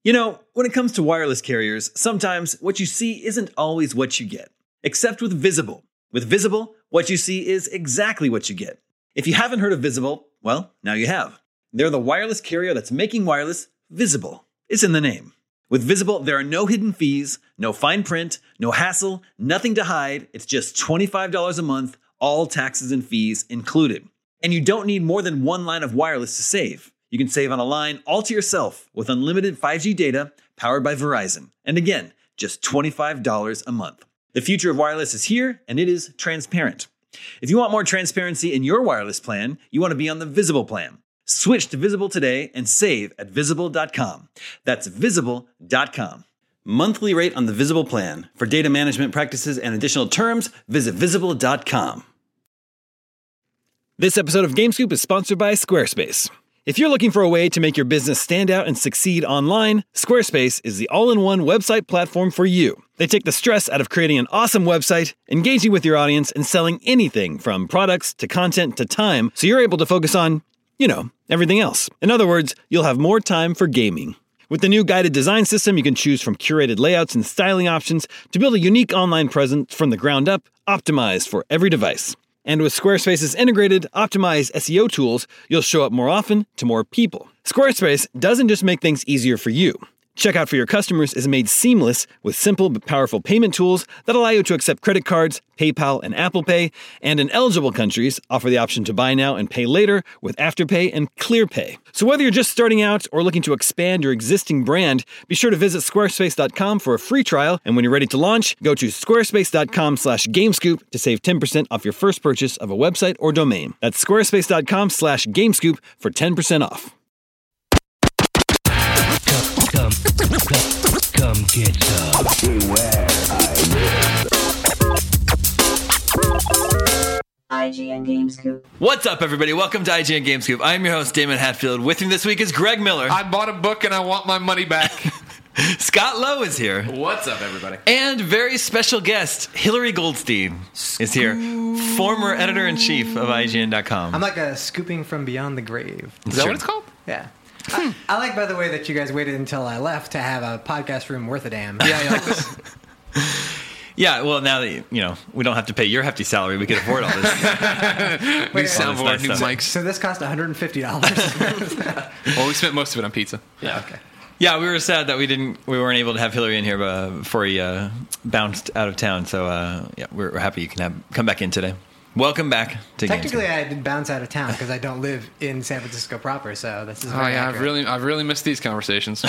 You know, when it comes to wireless carriers, sometimes what you see isn't always what you get. Except with Visible. With Visible, what you see is exactly what you get. If you haven't heard of Visible, well, now you have. They're the wireless carrier that's making wireless visible. It's in the name. With Visible, there are no hidden fees, no fine print, no hassle, nothing to hide. It's just $25 a month, all taxes and fees included. And you don't need more than one line of wireless to save. You can save on a line all to yourself with unlimited 5G data powered by Verizon. And again, just $25 a month. The future of wireless is here, and it is transparent. If you want more transparency in your wireless plan, you want to be on the Visible plan. Switch to Visible today and save at Visible.com. That's Visible.com. Monthly rate on the Visible plan. For data management practices and additional terms, visit Visible.com. This episode of GameScoop is sponsored by Squarespace. If you're looking for a way to make your business stand out and succeed online, Squarespace is the all-in-one website platform for you. They take the stress out of creating an awesome website, engaging with your audience, and selling anything from products to content to time, so you're able to focus on, everything else. In other words, you'll have more time for gaming. With the new guided design system, you can choose from curated layouts and styling options to build a unique online presence from the ground up, optimized for every device. And with Squarespace's integrated, optimized SEO tools, you'll show up more often to more people. Squarespace doesn't just make things easier for you. Checkout for your customers is made seamless with simple but powerful payment tools that allow you to accept credit cards, PayPal, and Apple Pay, and in eligible countries, offer the option to buy now and pay later with Afterpay and ClearPay. So whether you're just starting out or looking to expand your existing brand, be sure to visit squarespace.com for a free trial, and when you're ready to launch, go to squarespace.com/gamescoop to save 10% off your first purchase of a website or domain. That's squarespace.com/gamescoop for 10% off. Come get some. Beware, IGN GameScoop. What's up, everybody? Welcome to IGN GameScoop. I'm your host, Damon Hatfield. With me this week is Greg Miller. I bought a book and I want my money back. Scott Lowe is here. What's up, everybody? And very special guest, Hillary Goldstein is here. Former editor-in-chief of IGN.com. I'm like a scooping from beyond the grave. Is that what it's called? Yeah. I like, by the way, that you guys waited until I left to have a podcast room worth a damn. Yeah, you like this? Yeah, well, now that, we don't have to pay your hefty salary, we can afford all this. New soundboard, new mics. So this cost $150. Well, we spent most of it on pizza. Yeah, okay. Yeah, we were sad that we weren't able to have Hillary in here before he bounced out of town. So, we're happy you can come back in today. Welcome back to Technically, GameScoop. I did bounce out of town because I don't live in San Francisco proper, so this is Oh very yeah, accurate. I've really missed these conversations.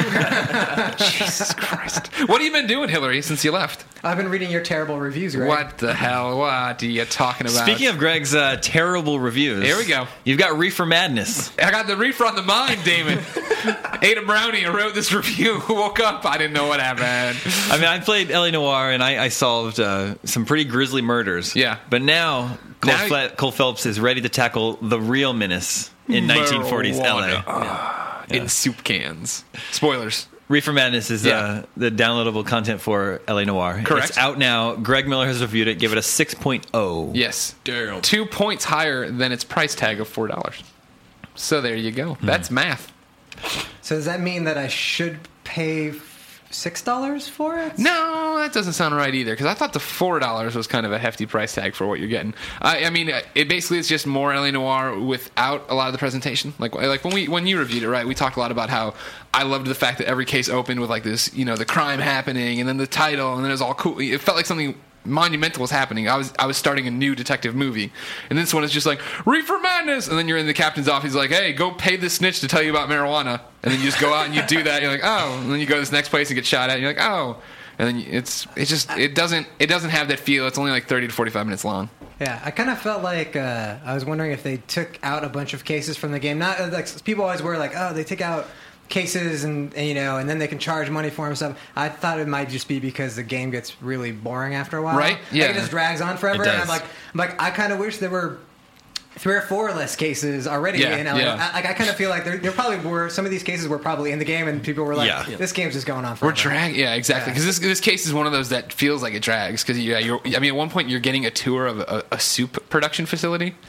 Jesus Christ! What have you been doing, Hillary, since you left? I've been reading your terrible reviews, Greg. What the hell? What are you talking about? Speaking of Greg's terrible reviews, here we go. You've got Reefer Madness. I got the reefer on the mind, Damon. Ate a brownie and wrote this review. Woke up, I didn't know what happened. I mean, I played L.A. Noire, and I solved some pretty grisly murders. Yeah. But now Cole Phelps is ready to tackle the real menace in 1940s L.A. In soup cans. Spoilers. Reefer Madness is the downloadable content for L.A. Noire. Correct. It's out now. Greg Miller has reviewed it. Give it a 6.0. Yes. Damn. 2 points higher than its price tag of $4. So there you go. That's math. So does that mean that I should pay $6 for it? No, that doesn't sound right either, because I thought the $4 was kind of a hefty price tag for what you're getting. I mean, it basically is just more L.A. Noire without a lot of the presentation. Like when you reviewed it, right? We talked a lot about how I loved the fact that every case opened with like this, the crime happening, and then the title, and then it was all cool. It felt like something monumental was happening. I was starting a new detective movie, and this one is just like Reefer Madness, and then you're in the captain's office. He's like, "Hey, go pay this snitch to tell you about marijuana," and then you just go out and you do that. You're like, "Oh," and then you go to this next place and get shot at. And you're like, "Oh," and then it doesn't have that feel. It's only like 30 to 45 minutes long. Yeah, I kind of felt like I was wondering if they took out a bunch of cases from the game. Not like people always were like, "Oh, they took out cases and then they can charge money for them and stuff." I thought it might just be because the game gets really boring after a while. Right? Yeah. Like it just drags on forever. It does. And I'm like, I kind of wish there were 3 or 4 less cases already. Yeah, in LA. yeah. I kind of feel like there probably were some of these cases were probably in the game and people were like, "This game's just going on forever." We're dragging, yeah, exactly. Because this case is one of those that feels like it drags. Because at one point you're getting a tour of a soup production facility,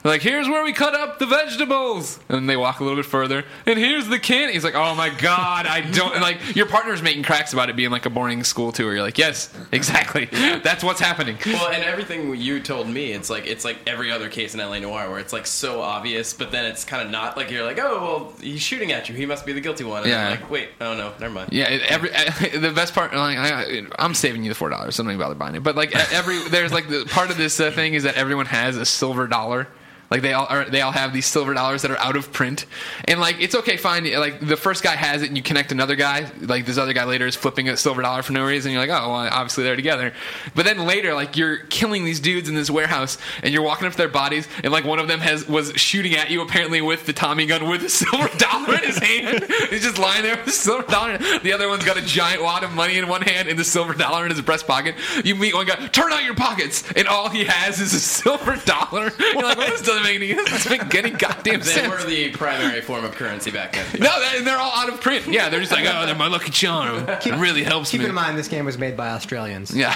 Like, here's where we cut up the vegetables. And then they walk a little bit further. And here's the candy. He's like, oh my God, I don't. And like, your partner's making cracks about it being like a boring school tour. You're like, yes, exactly. That's what's happening. Well, and everything you told me, it's like every other case in LA Noire where it's like so obvious, but then it's kind of not. Like, you're like, oh, well, he's shooting at you. He must be the guilty one. And Yeah. then like, wait, oh no, never mind. Yeah, the best part, like, I'm saving you the $4, so I'm not even bother buying it. But like there's like the part of this thing is that everyone has a silver dollar. Like they all have these silver dollars that are out of print, and like it's okay, fine. Like the first guy has it, and you connect another guy. Like this other guy later is flipping a silver dollar for no reason. You're like, oh, well, obviously they're together. But then later, like you're killing these dudes in this warehouse, and you're walking up to their bodies, and like one of them was shooting at you apparently with the Tommy gun with a silver dollar in his hand. He's just lying there with a silver dollar. The other one's got a giant wad of money in one hand and the silver dollar in his breast pocket. You meet one guy, turn out your pockets, and all he has is a silver dollar. You're like, well, this doesn't make any goddamn They sense. were the primary form of currency back then. No, they're all out of print. Yeah, they're just like, oh, they're my lucky charm. It really helps Keep me. in mind, this game was made by Australians. Yeah.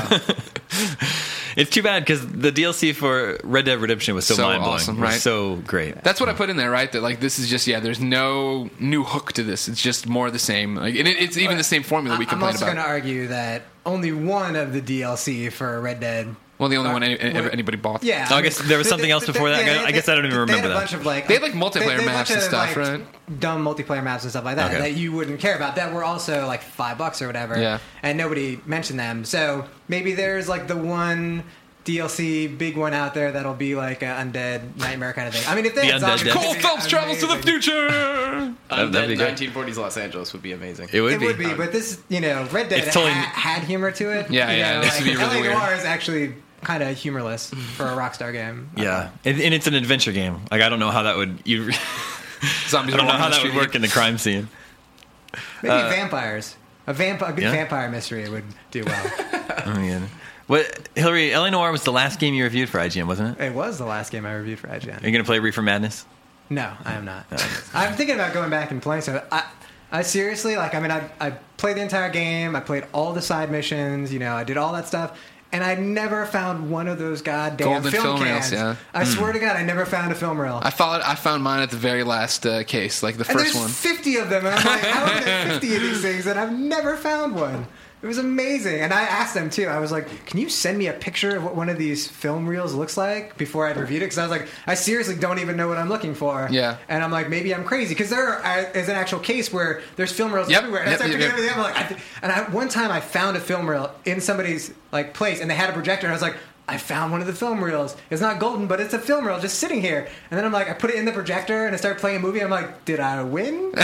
It's too bad because the DLC for Red Dead Redemption was so, So mind-blowing. awesome, It was right? so great. That's what I put in there, right? That like this is just there's no new hook to this. It's just more of the same. Like and it's even the same formula we I'm complained also about. going to argue that only one of the DLC for Red Dead. Well, the only one anybody bought. Yeah, I guess there was something else before that? I guess I don't even remember they had a that. bunch of like They had, like, multiplayer they had a maps bunch and of, stuff, like, right? Dumb multiplayer maps and stuff like that Okay. that you wouldn't care about. That were also like $5 or whatever. Yeah. And nobody mentioned them. So maybe there's like the one DLC big one out there that'll be like an Undead Nightmare kind of thing. I mean, if they The had Undead zombies, Death. Cole it'd be Phelps travels to the amazing. future. That'd be Undead good. 1940s Los Angeles would be amazing. It would It would be, but this, Red Dead It's totally- had humor to it. Yeah, You yeah, know, this would be really LA weird. Noire is actually kind of humorless for a Rockstar game. Yeah, and it's an adventure game. Like I don't know how that would. Zombies I don't know are walking how the that street. would work in the crime scene. Maybe vampires. A good Yeah. vampire mystery would do well. Oh man. What, Hillary? LA Noire was the last game you reviewed for IGN, wasn't it? It was the last game I reviewed for Are IGN. you gonna play Reefer Madness? No, I am not. I'm thinking about going back and playing so I seriously, like, I mean, I played the entire game. I played all the side missions. I did all that stuff. And I never found one of those goddamn Golden film film reels, cans. yeah. I swear to God, I never found a film reel. I found mine at the very last case, like the And first there's one. 50 of them. And I'm like, how are there 50 of these things? And I've never found one. It was amazing. And I asked them, too. I was like, can you send me a picture of what one of these film reels looks like before I'd reviewed it? Because I was like, I seriously don't even know what I'm looking for. Yeah. And I'm like, maybe I'm crazy. Because there is an actual case where there's film reels Yep, everywhere. And yep, I started yep, forgetting everything. I'm like, one time I found a film reel in somebody's like place, and they had a projector, and I was like, I found one of the film reels. It's not golden, but it's a film reel just sitting here. And then I'm like, I put it in the projector and I started playing a movie. I'm like, did I win?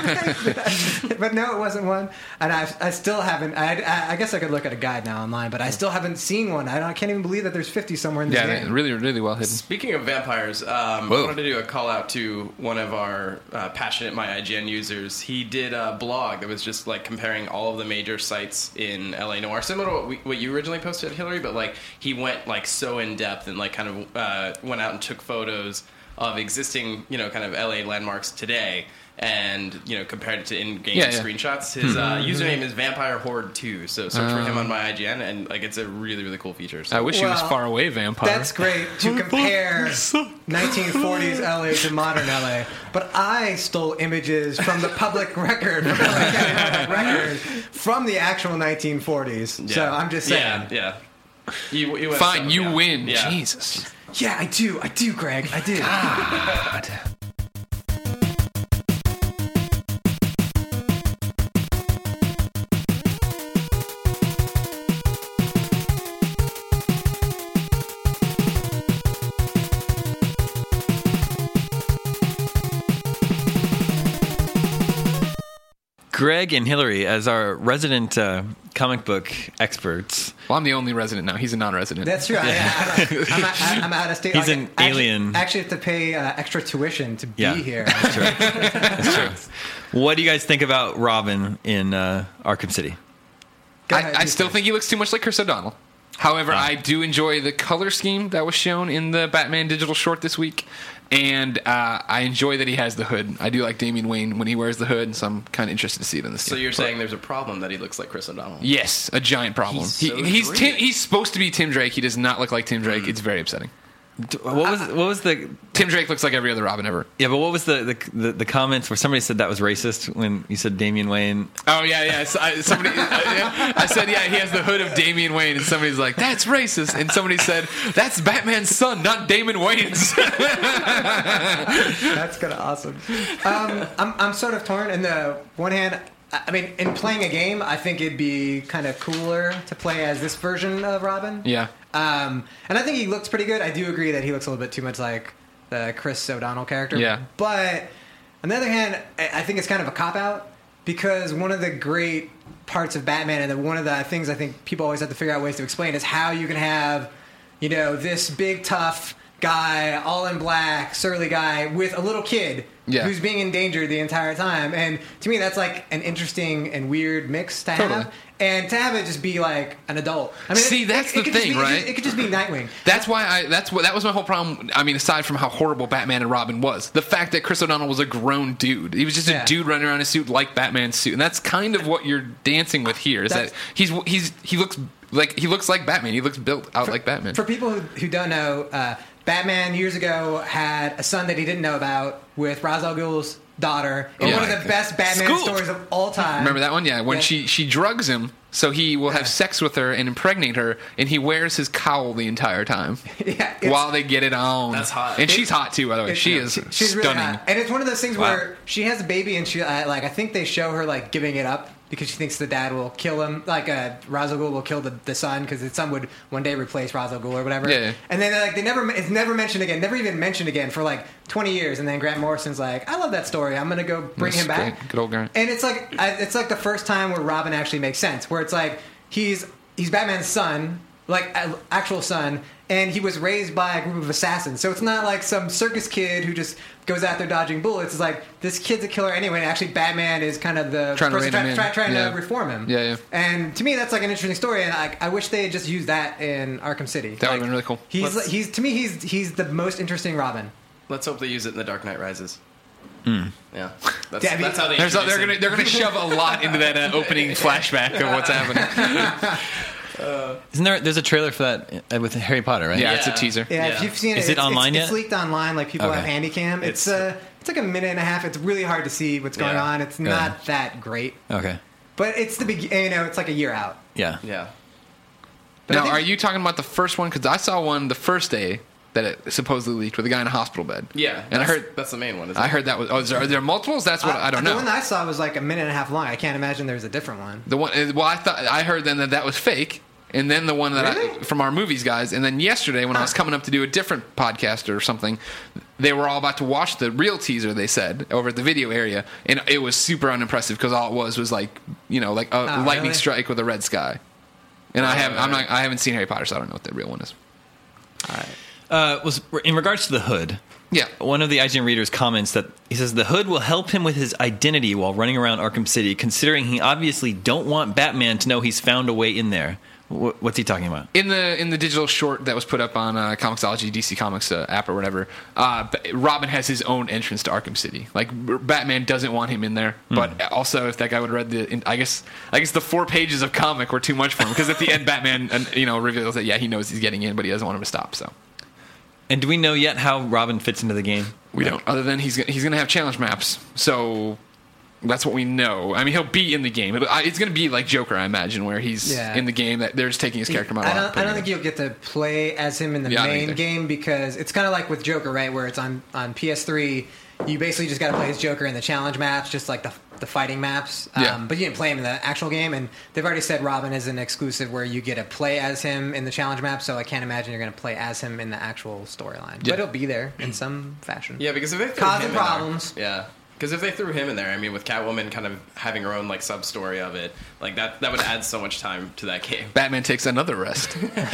But no, it wasn't one. And I still haven't. I guess I could look at a guide now online, but I still haven't seen one. I can't even believe that there's 50 somewhere in this Yeah, game. really, really well hidden. Speaking of vampires, I wanted to do a call out to one of our passionate MyIGN users. He did a blog that was just like comparing all of the major sites in LA Noire, similar to what you originally posted, Hillary, but like he went like so in depth and like kind of went out and took photos of existing, kind of LA landmarks today. And compared it to in-game screenshots, his username is Vampire Horde 2. So search for him on my IGN, and like it's a really really cool feature. So. I wish he was Well, far away, vampire. That's great to compare 1940s LA to modern LA. But I stole images from the public record, from LA County Public Record, from the actual 1940s. So I'm just saying. Yeah. You went Fine, so, you yeah. win. Yeah. Jesus. Yeah, I do, Greg. I do. Greg and Hillary, as our resident comic book experts, Well, I'm the only resident now. He's a non-resident. That's true. I'm out of state. He's an alien. Actually have to pay extra tuition to be Yeah. here. That's right. That's true. What do you guys think about Robin in Arkham City? Go ahead, I you still first. think he looks too much like Chris O'Donnell. However, I do enjoy the color scheme that was shown in the Batman digital short this week, and I enjoy that he has the hood. I do like Damian Wayne when he wears the hood, so I'm kind of interested to see it in this So game. you're saying there's a problem that he looks like Chris O'Donnell? Yes, a giant problem. He's so He's dreamy. he's supposed to be Tim Drake. He does not look like Tim Drake. It's very upsetting. What was the Tim Drake looks like every other Robin ever. Yeah, but what was the comments where somebody said that was racist when you said Damian Wayne? Oh yeah. I said he has the hood of Damian Wayne, and somebody's like, that's racist, and somebody said that's Batman's son, not Damon Wayans. That's kind of awesome. I'm sort of torn. In the one hand, I mean, in playing a game, I think it'd be kind of cooler to play as this version of Robin. Yeah. And I think he looks pretty good. I do agree that he looks a little bit too much like the Chris O'Donnell character. Yeah. But on the other hand, I think it's kind of a cop-out because one of the great parts of Batman and one of the things I think people always have to figure out ways to explain is how you can have, this big, tough guy, all in black, surly guy with a little kid who's being endangered the entire time. And to me, that's like an interesting and weird mix to have. And to have it just be like an adult. I mean, see, that's the thing, right? It could just be Nightwing. That's why that was my whole problem. I mean, aside from how horrible Batman and Robin was, the fact that Chris O'Donnell was a grown dude. He was just a dude running around in a suit like Batman's suit, and that's kind of what you're dancing with here. Is that he looks like Batman. He looks built out like Batman. For people who don't know, Batman years ago had a son that he didn't know about with Ra's al Ghul's daughter in one of the best Batman stories of all time. Remember that one? Yeah, when she drugs him, so he will have sex with her and impregnate her, and he wears his cowl the entire time while they get it on. That's hot. And she's hot too, by the way. She's she's stunning. really hot. And it's one of those things where she has a baby, and she I think they show her like giving it up because she thinks the dad will kill him, like Ra's al Ghul will kill the son because the son would one day replace Ra's al Ghul or whatever. Yeah. And then it's never mentioned again, never even mentioned again for like 20 years. And then Grant Morrison's like, I love that story. I'm gonna go bring him back. Good old Grant. And it's like the first time where Robin actually makes sense, where it's like he's Batman's son, like actual son, and he was raised by a group of assassins. So it's not like some circus kid who just goes out there dodging bullets. It's like this kid's a killer anyway. And actually, Batman is kind of the trying person trying to reform him. Yeah. And to me, that's like an interesting story. And I wish they had just used that in Arkham City. That would have been really cool. He's the most interesting Robin. Let's hope they use it in The Dark Knight Rises. Yeah, that's how they're gonna shove a lot into that opening flashback of what's happening. Isn't there's a trailer for that with Harry Potter, right? Yeah, it's a teaser. Yeah, if you've seen it, is it online yet? It's leaked online. Like people have Handycam. It's like a minute and a half. It's really hard to see what's going on. It's not that great. Okay, but it's the beginning. It's like a year out. Yeah. Now, are you talking about the first one? Because I saw one the first day that it supposedly leaked with a guy in a hospital bed. Yeah, and I heard that's the main one. Isn't I heard that was. Are there multiples? That's what I don't know. The one that I saw was like a minute and a half long. I can't imagine there's a different one. The one. Well, I heard then that was fake. And then the one that from our movies guys, and then yesterday when I was coming up to do a different podcast or something, they were all about to watch the real teaser. They said over at the video area, and it was super unimpressive because all it was like like a lightning strike with a red sky. And I haven't seen Harry Potter, so I don't know what the real one is. All right. Was in regards to the hood. Yeah. One of the IGN readers comments that he says the hood will help him with his identity while running around Arkham City, considering he obviously don't want Batman to know he's found a way in there. What's he talking about? In the digital short that was put up on Comixology, DC Comics app or whatever, Robin has his own entrance to Arkham City. Like Batman doesn't want him in there, but also if that guy would have read I guess the 4 pages of comic were too much for him because at the end Batman reveals that he knows he's getting in, but he doesn't want him to stop. So. And do we know yet how Robin fits into the game? We don't. Other than he's going to have challenge maps, so. That's what we know. I mean, he'll be in the game. It's going to be like Joker, I imagine, where he's in the game that they're just taking his character model. I don't think you'll get to play as him in the main game because it's kind of like with Joker, right? Where it's on PS3, you basically just got to play as Joker in the challenge maps, just like the fighting maps. But you didn't play him in the actual game, and they've already said Robin is an exclusive where you get to play as him in the challenge map. So I can't imagine you're going to play as him in the actual storyline. Yeah. But he'll be there in some fashion. Yeah, because if they causing problems. Because if they threw him in there, I mean, with Catwoman kind of having her own like sub story of it, like that would add so much time to that game. Batman takes another rest.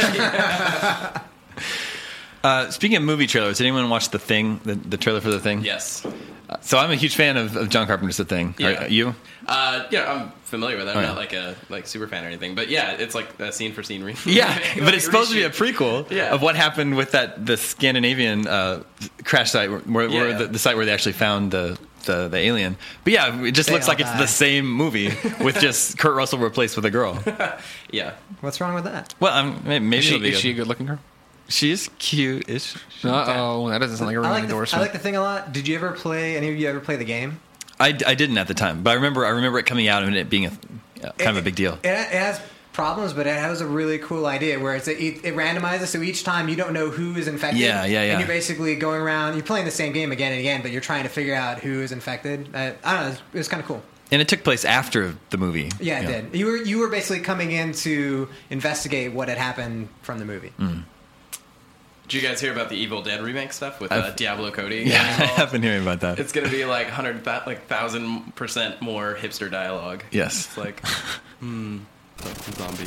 Speaking of movie trailers, did anyone watch The Thing, the trailer for The Thing? Yes. So I'm a huge fan of John Carpenter's The Thing. Yeah. Are you? I'm familiar with it. I'm not like a super fan or anything, but yeah, it's like a scene for scene. Yeah, but it's supposed to be a prequel of what happened with the Scandinavian crash site, where the site where they actually found the alien. But yeah, it just looks like it's the same movie with just Kurt Russell replaced with a girl. Yeah. What's wrong with that? Well, maybe is she a good looking girl? She's cute-ish. Uh-oh, that doesn't sound like a ringing endorsement. I like the thing a lot. Did you ever play? Any of you ever play the game? I didn't at the time, but I remember it coming out and it being kind of a big deal. It has problems, but it has a really cool idea where it randomizes, so each time you don't know who is infected. Yeah. And you're basically going around, you're playing the same game again and again, but you're trying to figure out who is infected. I don't know, it was kind of cool. And it took place after the movie. Yeah, it did. You were basically coming in to investigate what had happened from the movie. Mm. Did you guys hear about the Evil Dead remake stuff with Diablo Cody? Yeah, I have been hearing about that. It's going to be like 1,000% more hipster dialogue. Yes. It's like, zombie.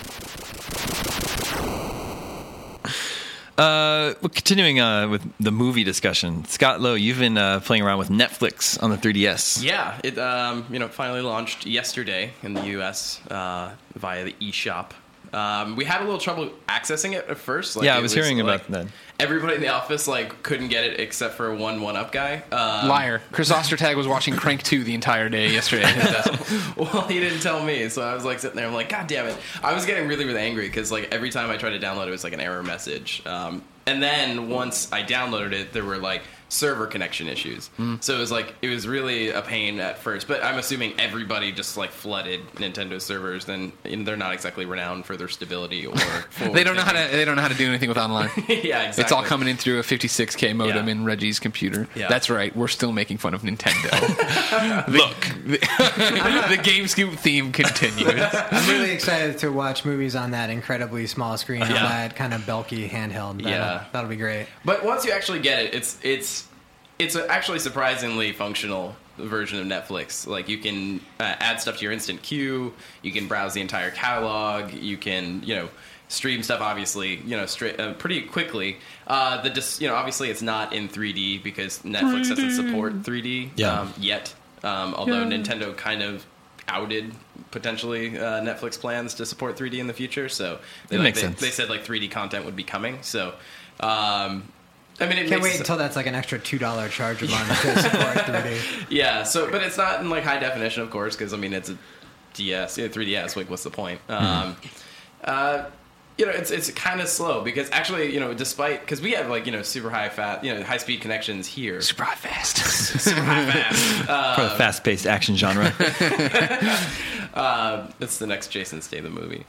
Continuing with the movie discussion, Scott Lowe, you've been playing around with Netflix on the 3DS. Yeah, it finally launched yesterday in the U.S. Via the eShop. We had a little trouble accessing it at first. I was hearing about that. Everybody in the office couldn't get it except for one up guy. Liar. Chris Ostertag was watching Crank 2 the entire day yesterday. Well, he didn't tell me, so I was sitting there. I'm like, God damn it! I was getting really, really angry because every time I tried to download it, was an error message. And then once I downloaded it, there were server connection issues. So it was really a pain at first. But I'm assuming everybody just flooded Nintendo servers. Then they're not exactly renowned for their stability or. They don't know how to do anything with online. Yeah, exactly. It's all coming in through a 56K modem in Reggie's computer. Yeah. That's right. We're still making fun of Nintendo. Look, the GameScoop theme continues. I'm really excited to watch movies on that incredibly small screen on that kind of bulky handheld. That'll be great. But once you actually get it, it's actually surprisingly functional version of Netflix. You can add stuff to your instant queue. You can browse the entire catalog. You can stream stuff obviously straight pretty quickly. Obviously it's not in 3D because Netflix doesn't support 3D yet. Although Nintendo kind of outed potentially Netflix plans to support 3D in the future. So they said 3D content would be coming. So. Can't wait until that's an extra $2 charge a month to support 3D. Yeah, but it's not in high definition, of course, because it's a DS, 3DS. What's the point? It's kind of slow because actually, despite because we have super high speed connections here, super high fast, for the fast paced action genre. It's the next Jason Statham movie.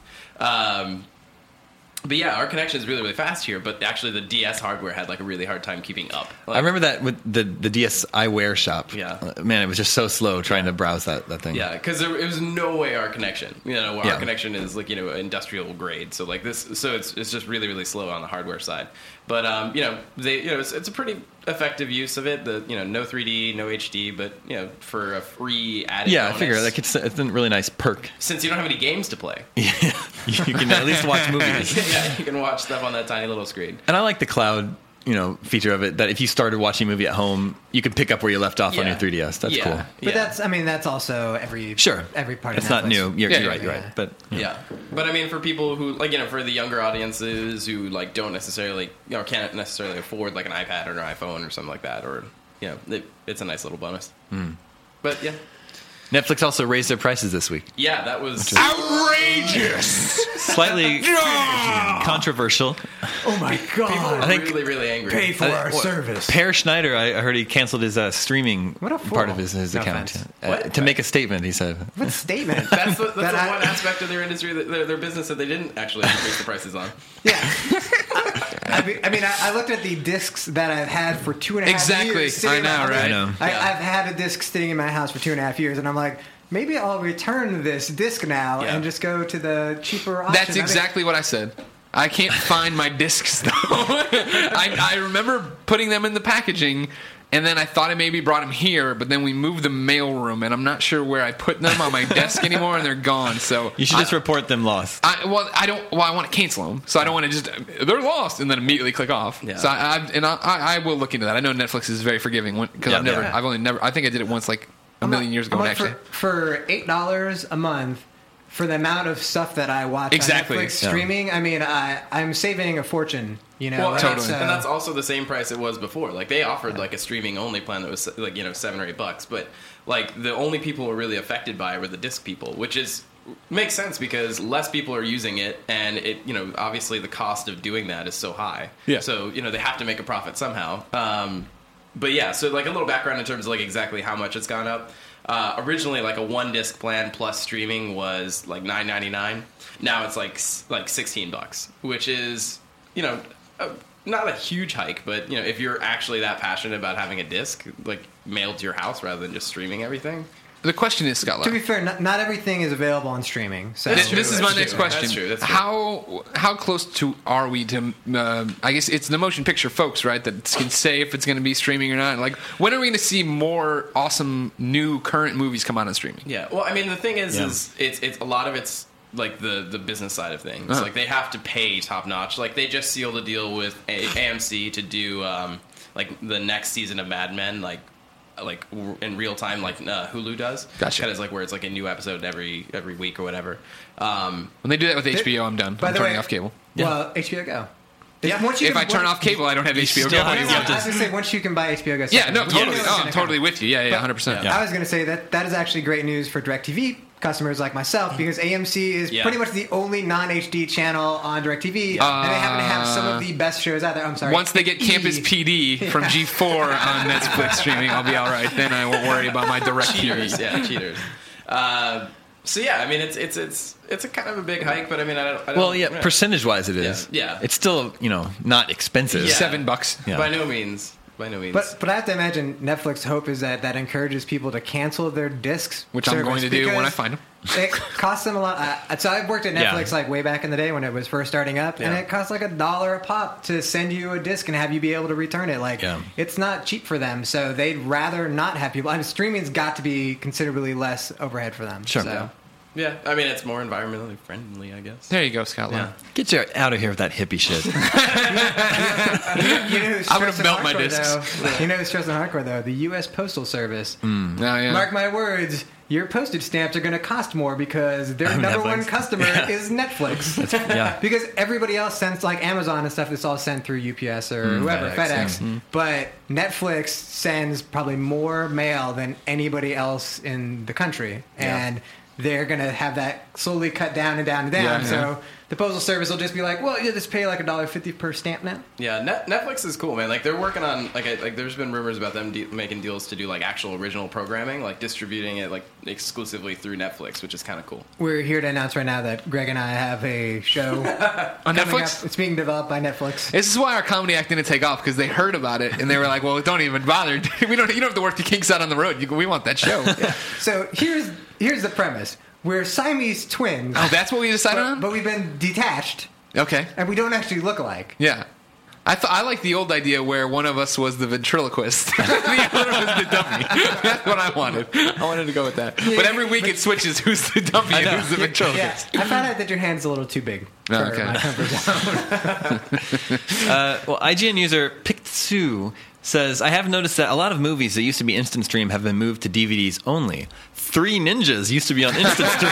But yeah, our connection is really, really fast here, but actually the DS hardware had a really hard time keeping up. I remember that with the DS iWare shop. Yeah. Man, it was just so slow trying to browse that thing. Yeah, because it was no way our connection. Our connection is industrial grade. So it's just really, really slow on the hardware side. But it's a pretty effective use of it. No 3D, no HD, but for a free added bonus. I figure it's a really nice perk. Since you don't have any games to play. Yeah, you can at least watch movies. Yeah, you can watch stuff on that tiny little screen. And I like the cloud, feature of it, that if you started watching a movie at home, you could pick up where you left off on your 3DS. That's cool. But that's also every part of it's Netflix. not new. You're right. But But for people who for the younger audiences who don't necessarily can't necessarily afford an iPad or an iPhone or something like that, or it's a nice little bonus. But yeah. Netflix also raised their prices this week. Yeah, that was outrageous. Slightly controversial. Oh my god! People were really, really angry. Pay for our service. Per Schneider, I heard he canceled his streaming part of his account to make a statement. He said, "What statement?" That's the one aspect of their industry, their business that they didn't actually increase the prices on. Yeah. I looked at the discs that I've had for 2.5 years. Exactly. I know, right? I know. I've had a disc sitting in my house for 2.5 years, and I'm like, maybe I'll return this disc now and just go to the cheaper option. That's exactly what I said. I can't find my discs, though. I remember putting them in the packaging, and then I thought I maybe brought them here, but then we moved the mailroom, and I'm not sure where I put them on my desk anymore, and they're gone. So you should just report them lost. I want to cancel them, so I don't want to just they're lost and then immediately click off. Yeah. So I will look into that. I know Netflix is very forgiving because I think I did it once a million years ago. Actually, for $8 a month for the amount of stuff that I watch Exactly. on Netflix streaming, I mean, I'm saving a fortune. You know, well, totally. and that's also the same price it was before. Like they offered like a streaming only plan that was like $7 or $8, but like the only people who were really affected by it were the disc people, which makes sense because less people are using it, and it obviously the cost of doing that is so high. Yeah. So they have to make a profit somehow. But yeah, so like a little background in terms of like exactly how much it's gone up. Originally, like a 1-disc plan plus streaming was like $9.99. Now it's like $16, which is not a huge hike, but if you're actually that passionate about having a disc like mailed to your house rather than just streaming everything. The question is, Scott, to be fair, not everything is available on streaming. So this is my next question. That's true. How close are we to? I guess it's the motion picture folks, right, that can say if it's going to be streaming or not. Like, when are we going to see more awesome new current movies come out on streaming? Yeah. Well, I mean, the thing is it's a lot of it's like the business side of things. Uh-huh. Like they have to pay top notch. Like they just sealed a deal with AMC to do like the next season of Mad Men, like in real time, like Hulu does. Gotcha. Kind of like where it's like a new episode every week or whatever. When they do that with HBO, I'm done. I'm turning off cable. Well, HBO Go. Yeah. If I turn off cable, I don't have HBO Go. I was going to say, once you can buy HBO Go. Yeah, no, totally. I'm totally with you. Yeah, 100%. I was going to say that is actually great news for DirecTV customers like myself, because AMC is pretty much the only non-HD channel on DirecTV, and they happen to have some of the best shows out there. I'm sorry. Once they get Campus PD from G4 on Netflix streaming, I'll be all right. Then I won't worry about my DirecTV. Cheaters. So yeah, I mean it's a kind of a big hike, but I mean I don't. Percentage wise, it is. Yeah. It's still not expensive. Yeah. $7. Yeah. By no means. But I have to imagine Netflix hope is that encourages people to cancel their discs, which I'm going to do when I find them. It costs them a lot. So I worked at Netflix like way back in the day when it was first starting up, and it costs like $1 a pop to send you a disc and have you be able to return it. Like it's not cheap for them, so they'd rather not have people. I mean, streaming's got to be considerably less overhead for them. Sure. So. Yeah, I mean it's more environmentally friendly, I guess. There you go, Scott. Yeah. Get you out of here with that hippie shit. You know who's I'm gonna melt my discs. You know who's stressing hardcore though? The U.S. Postal Service. Yeah. Mark my words. Your postage stamps are going to cost more because their number Netflix. one customer is Netflix. Because everybody else sends like Amazon and stuff that's all sent through UPS or whoever, FedEx. But Netflix sends probably more mail than anybody else in the country. And they're going to have that slowly cut down and down and down. So the Postal Service will just be like, well, you just pay like $1.50 per stamp now. Yeah, Netflix is cool, man. Like they're working on like there's been rumors about them making deals to do like actual original programming, like distributing it like exclusively through Netflix, which is kind of cool. We're here to announce right now that Greg and I have a show on Netflix. Up. It's being developed by Netflix. This is why our comedy act didn't take off, because they heard about it and they were like, well, don't even bother. You don't have to work the kinks out on the road. We want that show. So here's the premise. We're Siamese twins. Oh, that's what we decided on? But we've been detached. Okay. And we don't actually look alike. Yeah. I like the old idea where one of us was the ventriloquist, the other was the dummy. That's what I wanted. I wanted to go with that. But every week it switches who's the dummy and who's the ventriloquist. Yeah. I found out that your hand's a little too big. For my comfort zone. Well, IGN user Pictsu says, I have noticed that a lot of movies that used to be Instant Stream have been moved to DVDs only. 3 Ninjas used to be on Instant Stream.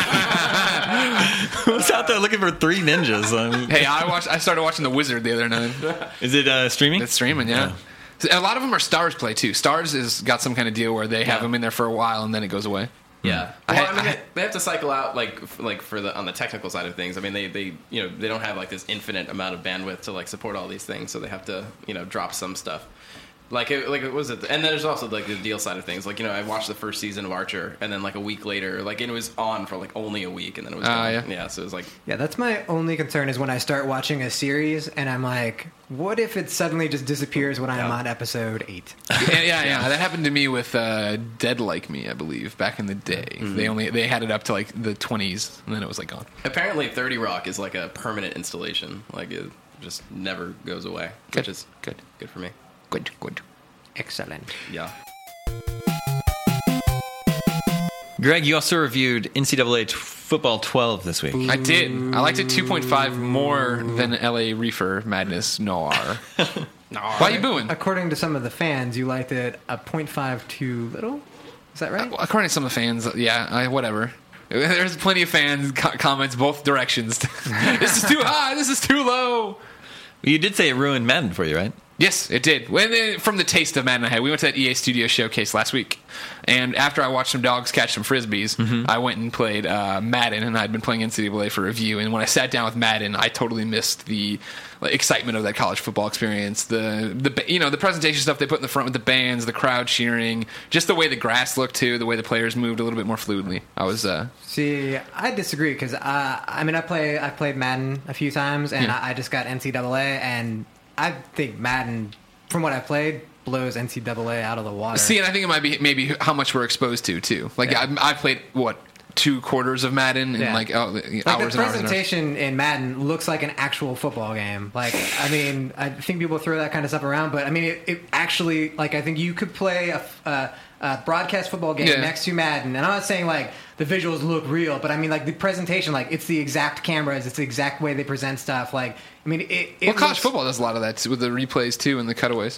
Who's out there looking for 3 Ninjas? Hey, I started watching The Wizard the other night. Is it streaming? It's streaming, yeah. A lot of them are Stars Play, too. Stars has got some kind of deal where they have them in there for a while and then it goes away. Yeah, well, I mean, they have to cycle out like for the on the technical side of things. I mean, they don't have like this infinite amount of bandwidth to like support all these things, so they have to drop some stuff. Like it was and then there's also like the deal side of things. Like I watched the first season of Archer, and then like a week later, like it was on for like only a week, and then it was gone. Yeah. So it was like that's my only concern is when I start watching a series, and I'm like, what if it suddenly just disappears when I'm on episode 8? Yeah. That happened to me with Dead Like Me, I believe, back in the day. Mm-hmm. They had it up to like the 20s, and then it was like gone. Apparently, 30 Rock is like a permanent installation. Like it just never goes away. Good. Which is good for me. Good. Excellent. Yeah. Greg, you also reviewed NCAA Football 12 this week. I did. I liked it 2.5 more than LA Reefer Madness Noir. Why are you booing? According to some of the fans, you liked it a 0.5 too little? Is that right? According to some of the fans, yeah, whatever. There's plenty of fans comments both directions. This is too high. This is too low. You did say it ruined Madden for you, right? Yes, it did. From the taste of Madden I had, we went to that EA Studio Showcase last week, and after I watched some dogs catch some frisbees, I went and played Madden, and I'd been playing NCAA for review. And when I sat down with Madden, I totally missed the excitement of that college football experience. The presentation stuff they put in the front with the bands, the crowd cheering, just the way the grass looked too, the way the players moved a little bit more fluidly. I was See, I disagree because I played Madden a few times, and I just got NCAA, and I think Madden, from what I played, blows NCAA out of the water. See, and I think it might be maybe how much we're exposed to too. Like I've played 2 quarters of Madden in hours and hours. The presentation in Madden looks like an actual football game. Like, I mean, I think people throw that kind of stuff around, but I mean, it actually, like, I think you could play a broadcast football game next to Madden, and I'm not saying like the visuals look real, but I mean like the presentation, like it's the exact cameras, it's the exact way they present stuff. Like, I mean, college football does a lot of that with the replays too and the cutaways.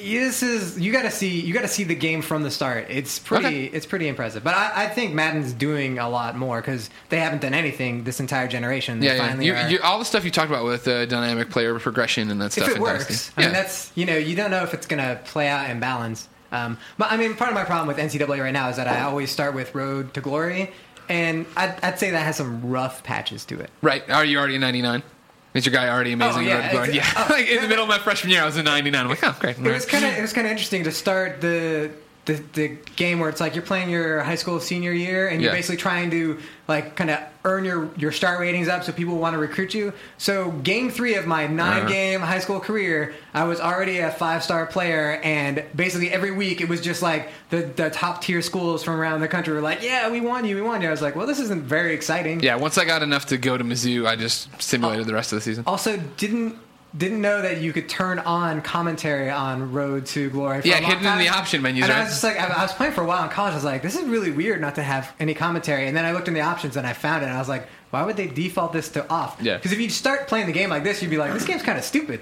You got to see the game from the start. It's pretty impressive. But I think Madden's doing a lot more because they haven't done anything this entire generation. They finally all the stuff you talked about with dynamic player progression and that stuff. If it works, I mean, that's you don't know if it's going to play out in balance. But I mean, part of my problem with NCAA right now is that I always start with Road to Glory, and I'd say that has some rough patches to it. Right? Are you already 99? Is your guy already amazing? Like in the middle of my freshman year, I was in 99. I'm like, oh, great. It was kind of interesting to start the game where it's like you're playing your high school senior year and you're basically trying to like kind of earn your star ratings up so people want to recruit you. So game 3 of my 9-game high school career, I was already a 5-star player, and basically every week it was just like the top tier schools from around the country were like, yeah, we won you. I was like, well, this isn't very exciting. Yeah, once I got enough to go to Mizzou, I just simulated the rest of the season. Also, didn't know that you could turn on commentary on Road to Glory. Hidden in the option menus, and right? I was just like, I was playing for a while in college. I was like, this is really weird not to have any commentary. And then I looked in the options and I found it. And I was like, why would they default this to off? Yeah. Because if you start playing the game like this, you'd be like, this game's kind of stupid.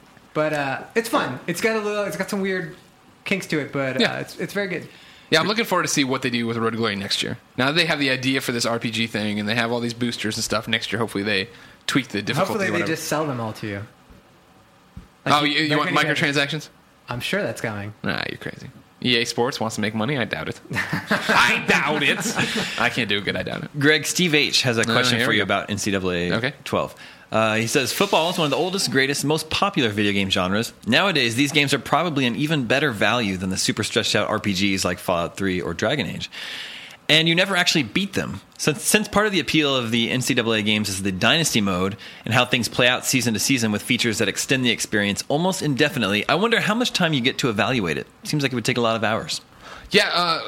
But it's fun. It's got some weird kinks to it, but it's very good. Yeah, I'm looking forward to see what they do with Road to Glory next year. Now that they have the idea for this RPG thing and they have all these boosters and stuff, next year hopefully they tweak the difficulty. Hopefully they just sell them all to you. Like you want microtransactions? I'm sure that's coming. Nah, you're crazy. EA Sports wants to make money? I doubt it. I doubt it. I can't do it good. I doubt it. Greg, Steve H. has a question for you about NCAA 12. He says, football is one of the oldest, greatest, most popular video game genres. Nowadays, these games are probably an even better value than the super stretched out RPGs like Fallout 3 or Dragon Age. And you never actually beat them. Since part of the appeal of the NCAA games is the dynasty mode and how things play out season to season with features that extend the experience almost indefinitely, I wonder how much time you get to evaluate it. Seems like it would take a lot of hours. Yeah,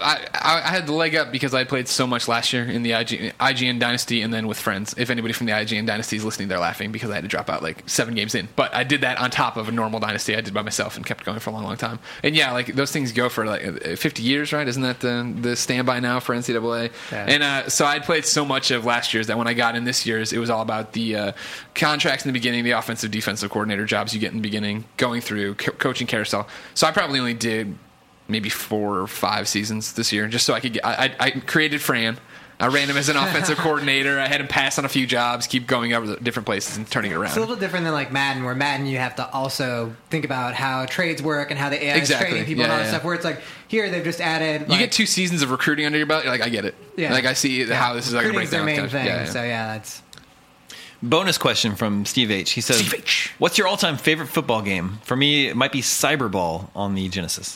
I had the leg up because I played so much last year in the IGN Dynasty and then with friends. If anybody from the IGN Dynasty is listening, they're laughing because I had to drop out like 7 games in. But I did that on top of a normal Dynasty I did by myself and kept going for a long, long time. And yeah, like those things go for like 50 years, right? Isn't that the standby now for NCAA? Yeah. And so I'd played so much of last year's that when I got in this year's, it was all about the contracts in the beginning, the offensive, defensive coordinator jobs you get in the beginning, going through coaching carousel. So I probably only did maybe 4 or 5 seasons this year, just so I could get. I created Fran. I ran him as an offensive coordinator. I had him pass on a few jobs, keep going over different places and turning it around. It's a little different than like Madden, where Madden you have to also think about how trades work and how the AI is trading people and all that stuff. Where it's like here they've just added. You get 2 seasons of recruiting under your belt. You're like, I get it. Yeah. Like I see how this is like a breakdown. Recruiting's their main thing. So that's. Bonus question from Steve H. He says, what's your all-time favorite football game? For me, it might be Cyberball on the Genesis.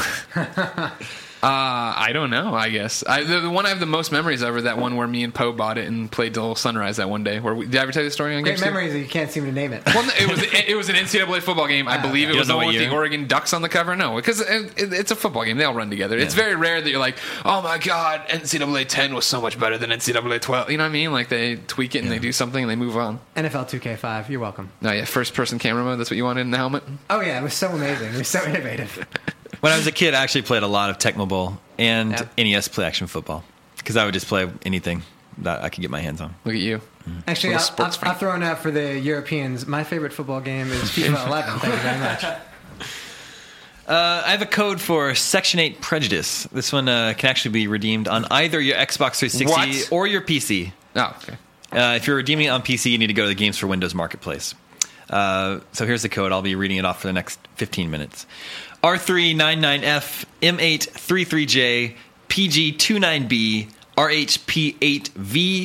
I don't know, I guess. The one I have the most memories of is that one where me and Poe bought it and played till sunrise that one day. Did I ever tell you the story on Great memories that you can't seem to name it. Well, it was an NCAA football game. I believe it was the one with the Oregon Ducks on the cover. No, because it's a football game. They all run together. Yeah. It's very rare that you're like, oh my God, NCAA 10 was so much better than NCAA 12. You know what I mean? Like they tweak it and they do something and they move on. NFL 2K5, you're welcome. No, yeah, first person camera mode. That's what you wanted in the helmet? Oh yeah, it was so amazing. It was so innovative. When I was a kid, I actually played a lot of Tecmo Bowl and NES play action football because I would just play anything that I could get my hands on. Look at you. Actually, I'll throw it out for the Europeans. My favorite football game is FIFA 11. Thank you very much. I have a code for Section 8 Prejudice. This one can actually be redeemed on either your Xbox 360 or your PC. Oh, okay. If you're redeeming it on PC, you need to go to the Games for Windows Marketplace. So here's the code. I'll be reading it off for the next 15 minutes. R399F, M833J, PG29B, RHP8V,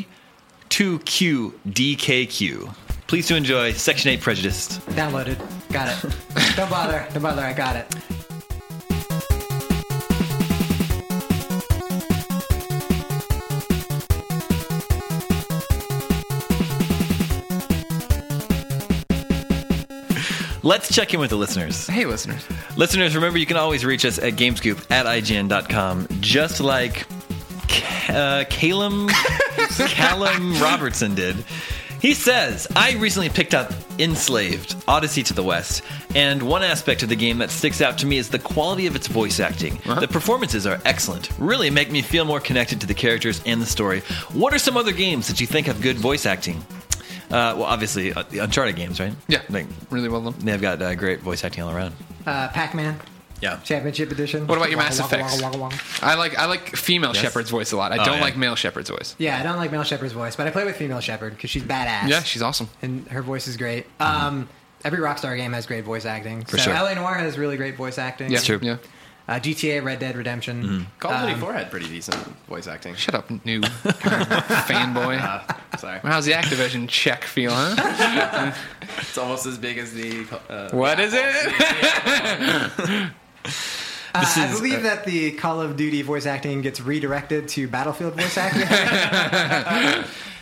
2QDKQ. Please do enjoy Section 8 Prejudice. Downloaded. Got it. Don't bother. I got it. Let's check in with the listeners. Hey, listeners. Listeners, remember you can always reach us at gamescoop@ign.com, just like Callum Robertson did. He says, I recently picked up Enslaved, Odyssey to the West, and one aspect of the game that sticks out to me is the quality of its voice acting. Uh-huh. The performances are excellent, really make me feel more connected to the characters and the story. What are some other games that you think have good voice acting? Well, obviously, the Uncharted games, right? Yeah, really well done. They've got great voice acting all around. Pac-Man. Yeah. Championship edition. What about your Mass Effects? I like female Shepard's voice a lot. I don't like male Shepard's voice. Yeah, I don't like male Shepard's voice, but I play with female Shepard because she's badass. Yeah, she's awesome. And her voice is great. Every Rockstar game has great voice acting. For sure. LA Noire has really great voice acting. Yeah, true. Yeah. GTA, Red Dead Redemption. Mm-hmm. Call of Duty 4 had pretty decent voice acting. Shut up, new fanboy. Sorry. How's the Activision check feel, huh? It's almost as big as the... what is it? I believe that the Call of Duty voice acting gets redirected to Battlefield voice acting.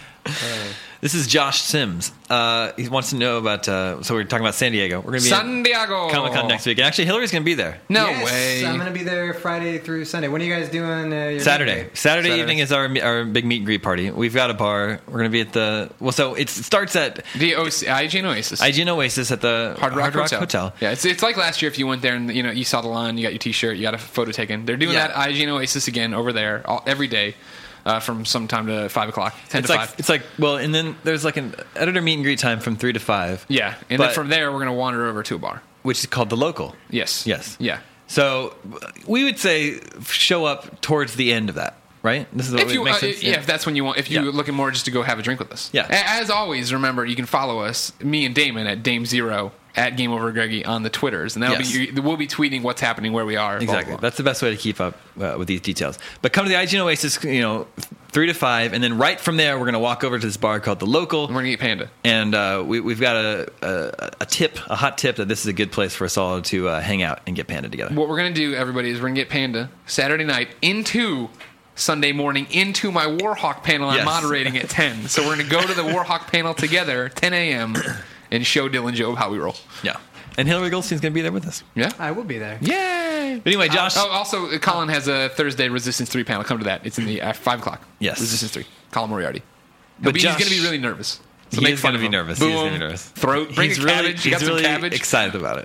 This is Josh Sims. He wants to know about. So we're talking about San Diego. We're going to be San Diego Comic-Con next week, and actually Hillary's going to be there. No Yes, way. I'm going to be there Friday through Sunday. When are you guys doing? Your Saturday evening is our big meet and greet party. We've got a bar. We're going to be at the. Well, so it starts at the IGN Oasis. IGN Oasis at the Hard Rock Hotel. Yeah, it's like last year. If you went there and you saw the line, you got your T-shirt, you got a photo taken. They're doing that IGN Oasis again over there every day. From some time to 5 o'clock, 10 to 5. It's like, well, and then there's like an editor meet and greet time from 3 to 5. Yeah, and then from there we're going to wander over to a bar, which is called The Local. Yes. Yeah. So we would say show up towards the end of that, right? This is what makes sense. Yeah, if that's when you want. If you're looking more just to go have a drink with us. Yeah. As always, remember you can follow us, me and Damon at Dame0. At Game Over Greggy on the Twitters, and we'll be tweeting what's happening where we are. Exactly, blah, blah. That's the best way to keep up with these details. But come to the IGN Oasis, 3 to 5, and then right from there, we're going to walk over to this bar called The Local. And we're going to eat Panda, and we've got a hot tip that this is a good place for us all to hang out and get Panda together. What we're going to do, everybody, is we're going to get Panda Saturday night into Sunday morning into my Warhawk panel. I'm moderating at 10, so we're going to go to the Warhawk panel together, 10 a.m. and show Dylan Job how we roll. Yeah. And Hillary Goldstein's going to be there with us. Yeah. I will be there. Yay! But anyway, Josh. Also, Colin has a Thursday Resistance 3 panel. Come to that. It's in the 5 o'clock. Yes. Resistance 3. Colin Moriarty. But he's going to be really nervous. So he's going to be nervous. Boom. He's going to be nervous. Throat. Bring a cabbage. He's got really some cabbage. Excited about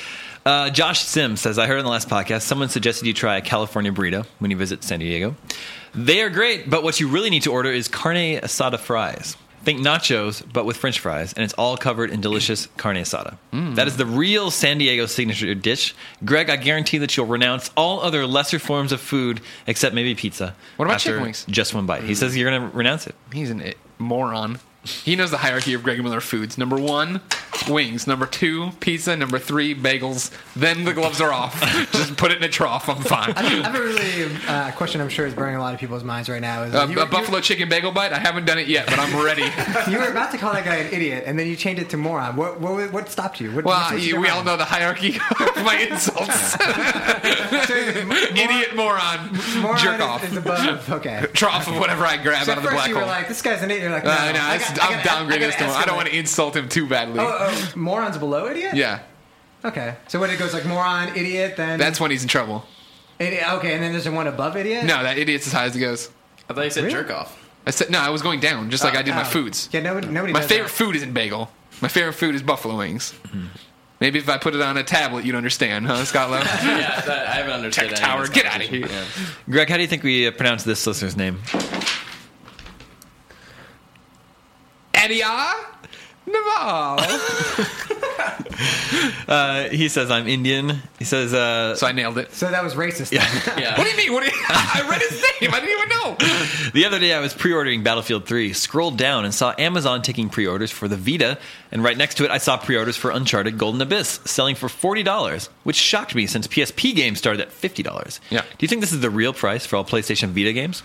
it. Josh Sims says, I heard in the last podcast someone suggested you try a California burrito when you visit San Diego. They are great, but what you really need to order is carne asada fries. Think nachos, but with French fries, and it's all covered in delicious carne asada. That is the real San Diego signature dish. Greg, I guarantee that you'll renounce all other lesser forms of food, except maybe pizza. What about after chicken wings? Just one bite. He says you're going to renounce it. He's a moron. He knows the hierarchy of Greg Miller foods. Number 1, wings. Number 2, pizza. Number 3, bagels. Then the gloves are off. Just put it in a trough. I'm fine. I have a really question I'm sure is burning a lot of people's minds right now. Is a buffalo chicken bagel bite? I haven't done it yet, but I'm ready. You were about to call that guy an idiot, and then you changed it to moron. What stopped you? We all know the hierarchy of my insults. Idiot, moron, jerk off. Is above, okay. Trough of whatever I grab out of the black hole. You were like, this guy's an idiot. You're like, no, I'm downgrading this to him. I don't want to insult him too badly. Oh, moron's below idiot? Yeah. Okay. So when it goes like moron, idiot, then... That's when he's in trouble. Okay, and then there's one above idiot? No, that idiot's as high as it goes. I thought you said jerk off. I said, no, I was going down, just like I did my foods. Yeah, nobody My does favorite that. food isn't bagel. My favorite food is buffalo wings. Mm-hmm. Maybe if I put it on a tablet, you'd understand, huh, Scott Lowe? Yeah, I haven't understood Tech Tower, get out of here. Yeah. Greg, how do you think we pronounce this listener's name? Edia Naval. He says, I'm Indian. He says... so I nailed it. So that was racist. Yeah. What do you mean? I read his name. I didn't even know. The other day I was pre-ordering Battlefield 3, scrolled down and saw Amazon taking pre-orders for the Vita, and right next to it I saw pre-orders for Uncharted Golden Abyss, selling for $40, which shocked me since PSP games started at $50. Yeah. Do you think this is the real price for all PlayStation Vita games?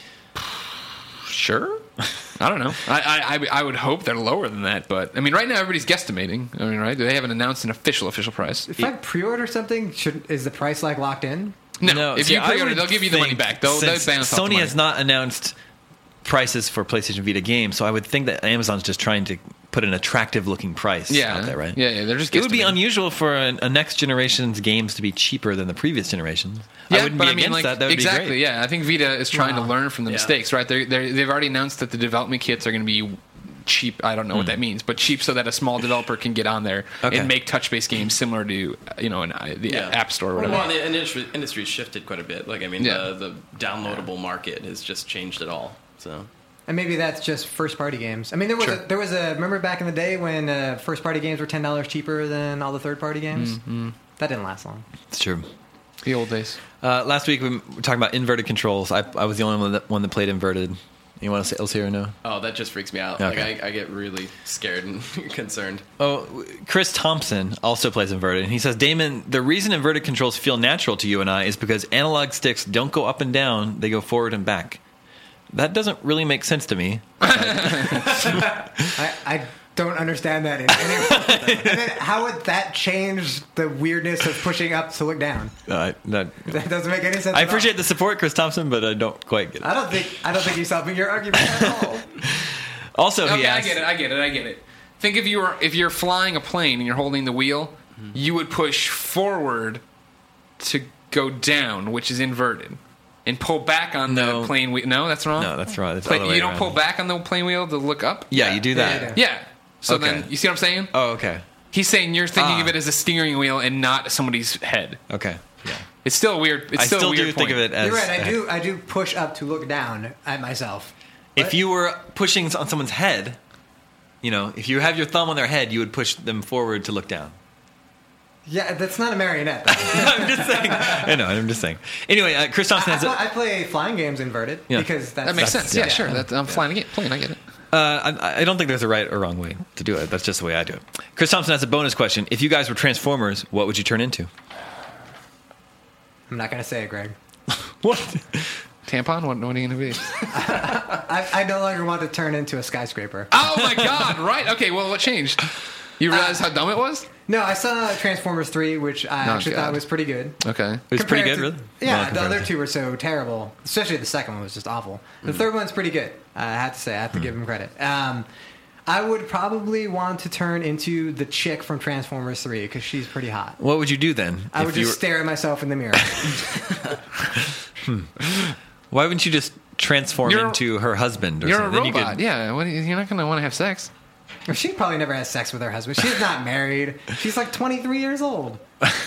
Sure. I don't know. I would hope they're lower than that, but I mean, right now everybody's guesstimating. I mean, right? They haven't announced an official price. If I pre-order something, is the price like locked in? No. If you pre-order, they'll give you the money back. They'll bounce off the Sony money. has not announced prices for PlayStation Vita games, so I would think that Amazon's just trying to put an attractive-looking price out there, right? Yeah. They're just. It would be unusual for a next generation's games to be cheaper than the previous generations. Yeah, I wouldn't be against that. That would exactly, be great. Yeah. I think Vita is trying to learn from the mistakes, right? They've already announced that the development kits are going to be cheap. I don't know what that means, but cheap so that a small developer can get on there and make touch-based games similar to the App Store or whatever. Well, the industry's shifted quite a bit. Like, I mean, the downloadable market has just changed it all. So. And maybe that's just first-party games. I mean, there was a remember back in the day when first-party games were $10 cheaper than all the third-party games? Mm-hmm. That didn't last long. It's true. The old days. Last week we were talking about inverted controls. I was the only one that played inverted. You want to say else here or no? Oh, that just freaks me out. Okay. Like, I get really scared and concerned. Oh, Chris Thompson also plays inverted, and he says, Damon, the reason inverted controls feel natural to you and I is because analog sticks don't go up and down; they go forward and back. That doesn't really make sense to me. I don't understand that in any way. And then how would that change the weirdness of pushing up to look down? That doesn't make any sense. I appreciate the support, Chris Thompson, but I don't quite get it. I don't think he's helping your argument at all. Also, okay, he asked, I get it. Think if you're flying a plane and you're holding the wheel, you would push forward to go down, which is inverted. And pull back on the plane wheel. No, that's wrong? No, that's wrong. That's you don't pull back on the plane wheel to look up? Yeah, you do that. Yeah. So then, you see what I'm saying? Oh, okay. He's saying you're thinking of it as a steering wheel and not somebody's head. Okay. Yeah. It's still weird. I still do think of it as... You're right. I do push up to look down at myself. If you were pushing on someone's head, if you have your thumb on their head, you would push them forward to look down. Yeah, that's not a marionette. I'm just saying. I know. I'm just saying. Anyway, Chris Thompson has. I play flying games inverted because that makes sense. Yeah, sure. I'm flying a plane. I get it. I don't think there's a right or wrong way to do it. That's just the way I do it. Chris Thompson has a bonus question. If you guys were Transformers, what would you turn into? I'm not going to say it, Greg. What? Tampon? What are you going to be? I no longer want to turn into a skyscraper. Oh my God! Right? Okay. Well, what changed? You realize how dumb it was? No, I saw Transformers 3, which I actually thought was pretty good. Okay. It was pretty good, really? Yeah, the other two were so terrible. Especially the second one was just awful. The third one's pretty good. I have to say. I have to give him credit. I would probably want to turn into the chick from Transformers 3 because she's pretty hot. What would you do then? I would just stare at myself in the mirror. Why wouldn't you just transform into her husband or something? You're a robot. Yeah. You're not going to want to have sex. She probably never has sex with her husband. She's not married. She's like 23 years old.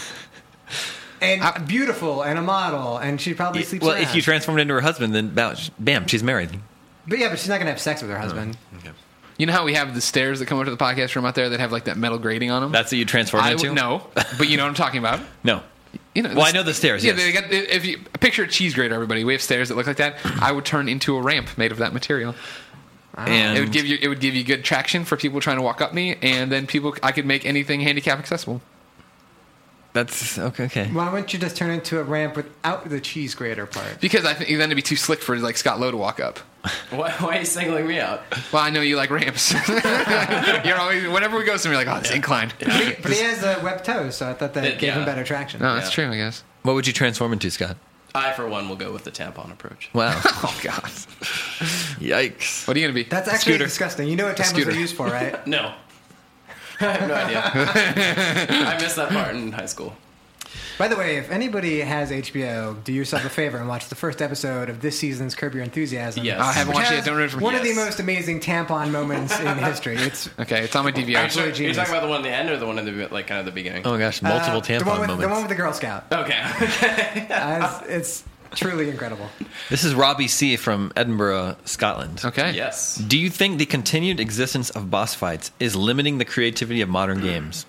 And beautiful and a model, and she probably sleeps around. If you transformed into her husband, then bam, she's married. But she's not going to have sex with her husband. Okay. You know how we have the stairs that come up to the podcast room out there that have like that metal grating on them? That's what you transform into? No, but you know what I'm talking about? No. I know the stairs. Yeah, yes. if you picture a cheese grater, everybody, we have stairs that look like that. I would turn into a ramp made of that material. And it would give you good traction for people trying to walk up me, and then I could make anything handicap accessible. That's okay. Why wouldn't you just turn into a ramp without the cheese grater part? Because I think then it'd be too slick for like Scott Lowe to walk up. Why are you singling me out? Well, I know you like ramps. You're always, whenever we go somewhere, you're like, it's inclined. But he has webbed toes, so I thought that gave him better traction. No, that's true, I guess. What would you transform into, Scott? I, for one, will go with the tampon approach. Wow. Oh, God. Yikes. What are you going to be? That's actually disgusting. You know what tampons are used for, right? No. I have no idea. I missed that part in high school. By the way, if anybody has HBO, do yourself a favor and watch the first episode of this season's Curb Your Enthusiasm. Yes. I haven't watched it yet. Don't read it from one of the most amazing tampon moments in history. It's on my DVR. Actually, are you talking about the one at the end or the one at the kind of the beginning? Oh my gosh, multiple tampon moments. The one with the Girl Scout. Okay. It's Truly incredible. This is Robbie C. from Edinburgh, Scotland. Okay. Yes. Do you think the continued existence of boss fights is limiting the creativity of modern games?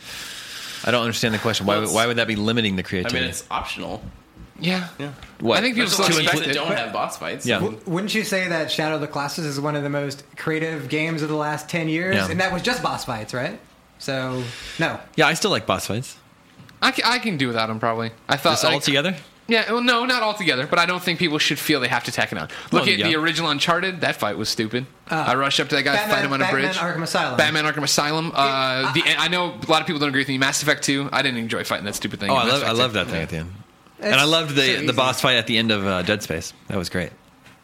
I don't understand the question. Why would that be limiting the I creativity? mean, it's optional. Yeah. What? I think people There's still a lot of expect games that it. don't have boss fights. Yeah. Wouldn't you say that Shadow of the Colossus is one of the most creative games of the last 10 years? Yeah. And that was just boss fights, right? So, no. Yeah, I still like boss fights. I can do without them, probably. I thought Just all together? Yeah, well, no, not altogether, but I don't think people should feel they have to tack it on. Look at the original Uncharted. That fight was stupid. I rush up to that guy, fight him on a bridge. Batman Arkham Asylum. Batman Arkham Asylum. I know a lot of people don't agree with me. Mass Effect 2. I didn't enjoy fighting that stupid thing. Oh, in Mass I Effect love 2. that thing at the end. And I loved the boss fight at the end of Dead Space. That was great.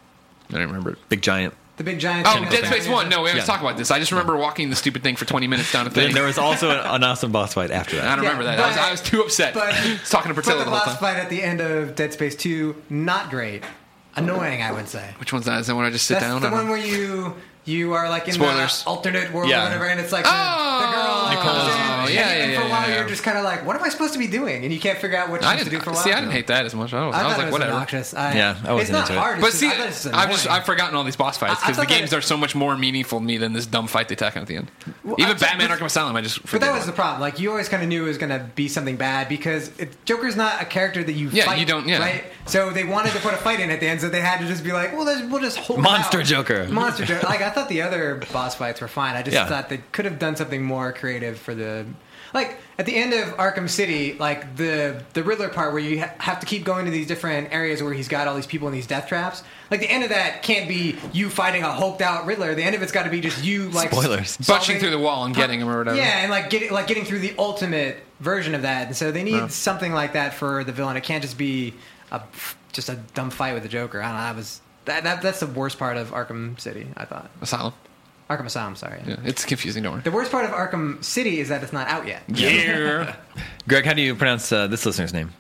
I don't remember it. Big giant. The big giant. Oh, Dead Space 1. No, we haven't Yeah. talked about this. I just remember walking the stupid thing for 20 minutes down a thing. Then there was also an awesome boss fight after I that. don't remember that. but- I was too upset. I was talking to But Priscilla the the whole boss time. fight at the end of Dead Space 2, not great. Annoying, I would say. Which one's that? Is that when I just sit That's down? the I don't one know. where you are like in Spoilers. the alternate world Yeah. or whatever, and it's like Oh! the girl Nicole. comes in, Oh, and, yeah, and yeah, for a while yeah. you're just kind of like, what am I supposed to be doing? And you can't figure out what you're I supposed to do for a didn't while. see. I didn't hate that as much. I was I thought like, it was whatever. obnoxious. Yeah, I wasn't it's not into it. hard. It's But just, see, I thought it was annoying. I've forgotten all these boss fights I because the thought that- games are so much more meaningful to me than this dumb fight they tack on at the end. Well, Even I thought- Batman Arkham Asylum, I just But forget that was about. the problem. Like, you always kind of knew it was going to be something bad because Joker's not a character that you Yeah, fight. you don't- yeah. Right? So they wanted to put a fight in at the end, so they had to just be like, well, we'll just hold it Monster out. Joker. Monster Joker. Like, I thought the other boss fights were fine. I just Yeah. thought they could have done something more creative for the... Like, at the end of Arkham City, like, the Riddler part where you have to keep going to these different areas where he's got all these people in these death traps. Like, the end of that can't be you fighting a hulked out Riddler. The end of it's got to be just you, like... Spoilers. Bunching through the wall and getting him or whatever. Yeah, and getting through the ultimate version of that. And so they need something like that for the villain. It can't just be just a dumb fight with the Joker. I don't know. That's the worst part of Arkham City, I thought. Asylum. Arkham Asylum, sorry. Yeah, it's confusing. Don't worry. The worst part of Arkham City is that it's not out yet. Yeah. Greg, how do you pronounce this listener's name?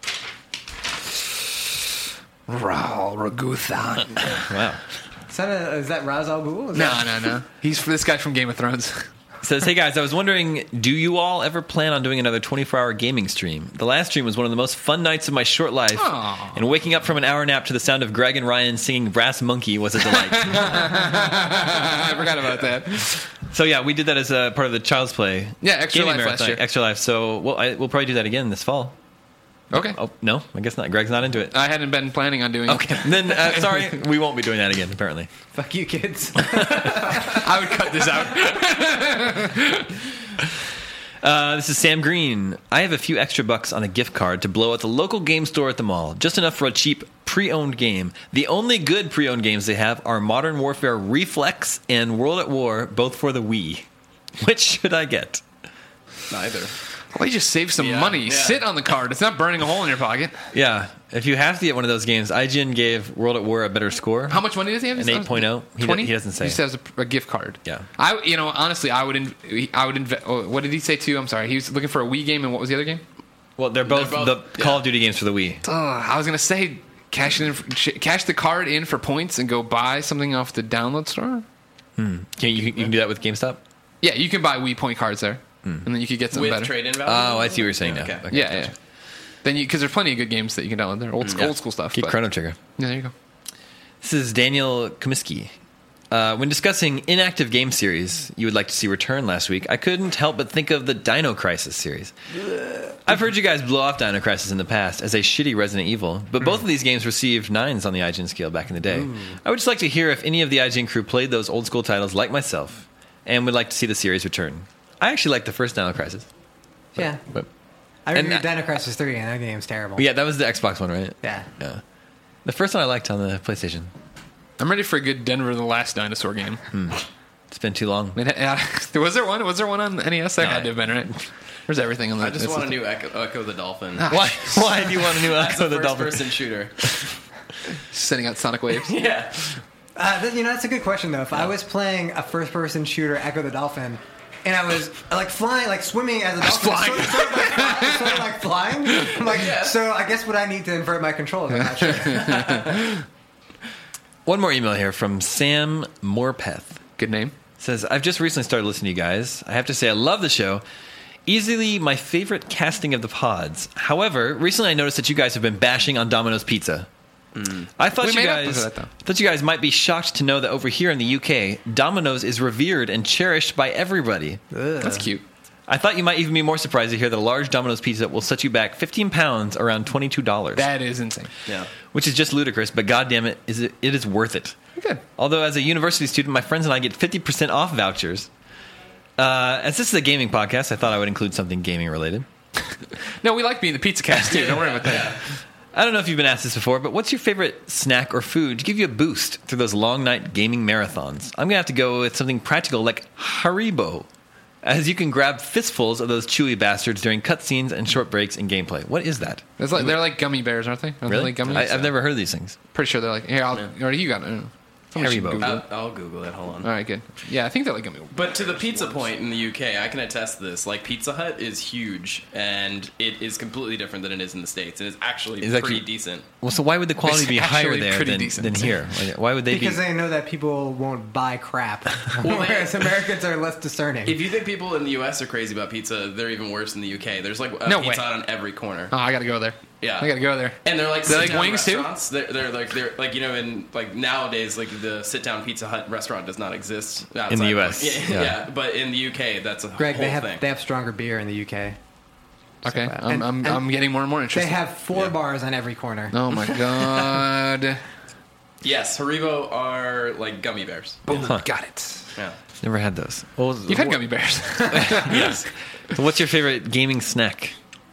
Raul Raguthan. Wow. Is that Ra's al Ghul? No. He's this guy from Game of Thrones. Says, hey guys, I was wondering, do you all ever plan on doing another 24-hour gaming stream? The last stream was one of the most fun nights of my short life, Aw. and waking up from an hour nap to the sound of Greg and Ryan singing Brass Monkey was a delight. I forgot about that. So yeah, we did that as a part of the Child's Play. Yeah, Extra gaming Life last marathon, year. Extra Life. So we'll probably do that again this fall. Okay. Oh, no, I guess not. Greg's not into it. I hadn't been planning on doing Okay, then sorry, we won't be doing that again, apparently. Fuck you, kids. it. I would cut this out. This is Sam Green. I have a few extra bucks on a gift card to blow at the local game store at the mall. Just enough for a cheap pre-owned game. The only good pre-owned games they have are Modern Warfare Reflex and World at War, both for the Wii. Which should I get? Neither. Why don't you just save some Yeah, money? yeah. Sit on the card. It's not burning a hole in your pocket. Yeah, if you have to get one of those games, IGN gave World at War a better score. How much money does he have? An 8.0. He 20? he doesn't say. He just has a gift card. Yeah. Honestly, I would invest. Oh, what did he say too? I'm sorry. He was looking for a Wii game, and what was the other game? Well, they're both both- the yeah. Call of Duty games for the Wii. I was gonna say cash the card in for points and go buy something off the download store. You can do that with GameStop? Yeah, you can buy Wii point cards there, and then you could get something With better. trade-in value? Oh, I see what you're saying now. Okay. Okay. Yeah. Then because there's plenty of good games that you can download there. Old school stuff. Keep but- Chrono Trigger. Yeah, there you go. This is Daniel Comiskey. When discussing inactive game series you would like to see return last week, I couldn't help but think of the Dino Crisis series. I've heard you guys blow off Dino Crisis in the past as a shitty Resident Evil, but both of these games received 9s on the IGN scale back in the day. I would just like to hear if any of the IGN crew played those old school titles like myself and would like to see the series return. I actually like the first Dino Crisis. Yeah. But I And- reviewed Dino Crisis 3, and that game's terrible. yeah, that was the Xbox one, right? Yeah. Yeah. The first one I liked on the PlayStation. I'm ready for a good Denver the Last Dinosaur game. It's been too long. Was there one? Was there one on NES? There had to have been, right? There's everything on the. I just want a new Echo the Dolphin. Why do you want a new That's Echo a the Dolphin? first-person shooter. sending out sonic waves. Yeah. That's a good question, though. If I was playing a first-person shooter, Echo the Dolphin, and I was like flying, like swimming as a dolphin, flying. sort of like flying. I'm like, so I guess would I need to invert my controls? I'm not sure. One more email here from Sam Morpeth. Good name. Says, I've just recently started listening to you guys. I have to say I love the show. Easily my favorite casting of the pods. However, recently I noticed that you guys have been bashing on Domino's Pizza. I thought We you made up for guys that, though. thought you guys might be shocked to know that over here in the UK, Domino's is revered and cherished by everybody. That's cute. I thought you might even be more surprised to hear that a large Domino's pizza will set you back 15 pounds, around $22. That is insane. Yeah. Which is just ludicrous, but goddamn it, it is worth it. Good. Although as a university student, my friends and I get 50% off vouchers. As this is a gaming podcast, I thought I would include something gaming related. No, we like being the pizza cast too. Don't worry about that. I don't know if you've been asked this before, but what's your favorite snack or food to give you a boost through those long night gaming marathons? I'm going to have to go with something practical like Haribo, as you can grab fistfuls of those chewy bastards during cutscenes and short breaks in gameplay. What is that? They're like gummy bears, aren't they? Aren't they Really? like gummies? I've never heard of these things. Pretty sure they're like. Here, or you got it. Somebody should Haribo. Google it. I'll Google it. Hold on. All right, good. Yeah, I think they're like gummy. But to the pizza point in the UK, I can attest to this. Like, Pizza Hut is huge, and it is completely different than it is in the States. And it's actually pretty decent. Well, so why would the quality It's be higher actually there pretty than decent. here? Like, why would they Because be? they know that people won't buy crap, Well, whereas Americans are less discerning. If you think people in the US are crazy about pizza, they're even worse in the UK. There's like a No Pizza way. Hut on every corner. Oh, I got to go there. Yeah. I got to go there. And they're like They like sit-down wings, too? restaurants. They're like you know, in like nowadays, like the sit down Pizza Hut restaurant does not exist outside In the of, US, like- yeah. yeah, but in the UK, that's a Greg, whole they thing. have stronger beer in the UK. Okay, And- I'm getting more and more They interested. have 4 bars on every corner. Oh my god! Yes, Haribo are like gummy bears. Boom, Huh. got it. Yeah. Never had those. Well, You've had gummy bears. Yes. So what's your favorite gaming snack?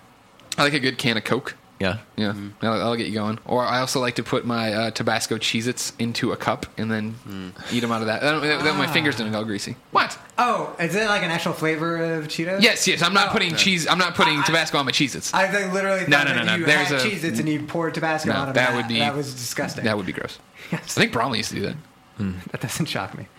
I like a good can of Coke. Yeah. Yeah, that'll get you going. Or I also like to put my Tabasco Cheez-Its into a cup and then eat them out of that. Then my fingers don't go greasy. What? Oh, is it like an actual flavor of Cheetos? Yes. I'm not Oh. putting cheese. I'm not putting Tabasco on my Cheez-Its. I think literally No, thought no, that no. you There's had a- Cheez-Its and you poured Tabasco No, on them. that would be- That was disgusting. That would be gross. Yes. I think Bromley used to do that. That doesn't shock me.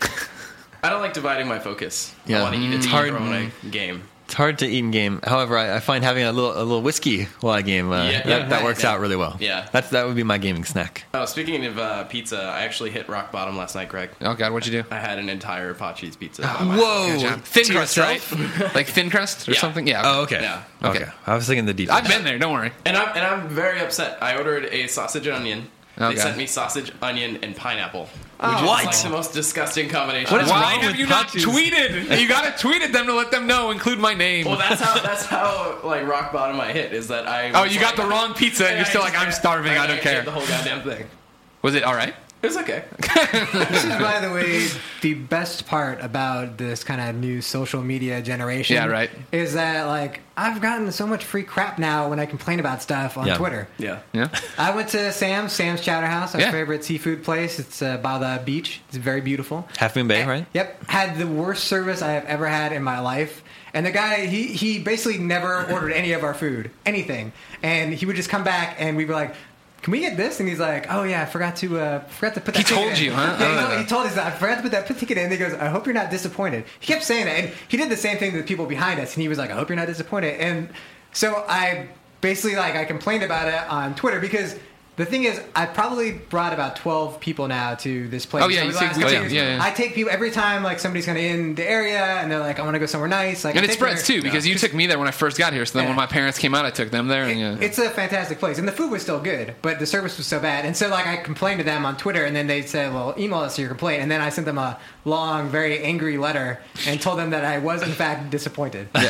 I don't like dividing my focus. Yeah. I want to eat It's it hard. or when I game. It's hard to eat in game. However, I find having a little whiskey while I game that works out really well. Yeah. that would be my gaming snack. Oh, speaking of pizza, I actually hit rock bottom last night, Greg. Oh God, what'd you do? I had an entire pot cheese pizza. Whoa! Thin To crust, yourself? right? Like thin crust or Yeah. something? Yeah. Oh, okay. Yeah. Okay. I was thinking the deep. I've been there. Don't worry. And I'm very upset. I ordered a sausage and onion. Oh, They God. sent me sausage, onion, and pineapple. Which What? is like the most disgusting combination. What is Why wrong have with you not Patches? tweeted? You gotta tweet at them to let them know. Include my name. Well, that's how like rock bottom I hit is that I. Oh, was you got like- the wrong pizza, and you're still like, I'm starving. I don't ate care. The whole goddamn thing. Was it all right? It was okay. This is, by the way, the best part about this kind of new social media generation. Yeah, right. Is that, like, I've gotten so much free crap now when I complain about stuff on Yeah. Twitter. Yeah. Yeah. I went to Sam's Chowder House, our Yeah. favorite seafood place. It's by the beach. It's very beautiful. Half Moon Bay, right? Yep. Had the worst service I have ever had in my life. And the guy, he basically never ordered any of our food, anything. And he would just come back and we'd be like, can we get this? And he's like, oh yeah, I forgot to put that He ticket told in. you, huh? Yeah, he told us that. I forgot to put that ticket in. And he goes, I hope you're not disappointed. He kept saying that. And he did the same thing to the people behind us. And he was like, I hope you're not disappointed. And so I basically, like, I complained about it on Twitter because the thing is, I probably brought about 12 people now to this place. Oh, yeah, Over you the say- last we couple take- years. yeah, yeah. I take people every time, like, somebody's kind of in the area and they're like, I want to go somewhere nice. Like, And I it take spreads them too, there. because you took me there when I first got here. So then Yeah. when my parents came out, I took them there. And, yeah. It's a fantastic place, and the food was still good, but the service was so bad. And so, like, I complained to them on Twitter, and then they said, "Well, email us your complaint." And then I sent them a long, very angry letter and told them that I was in fact disappointed. To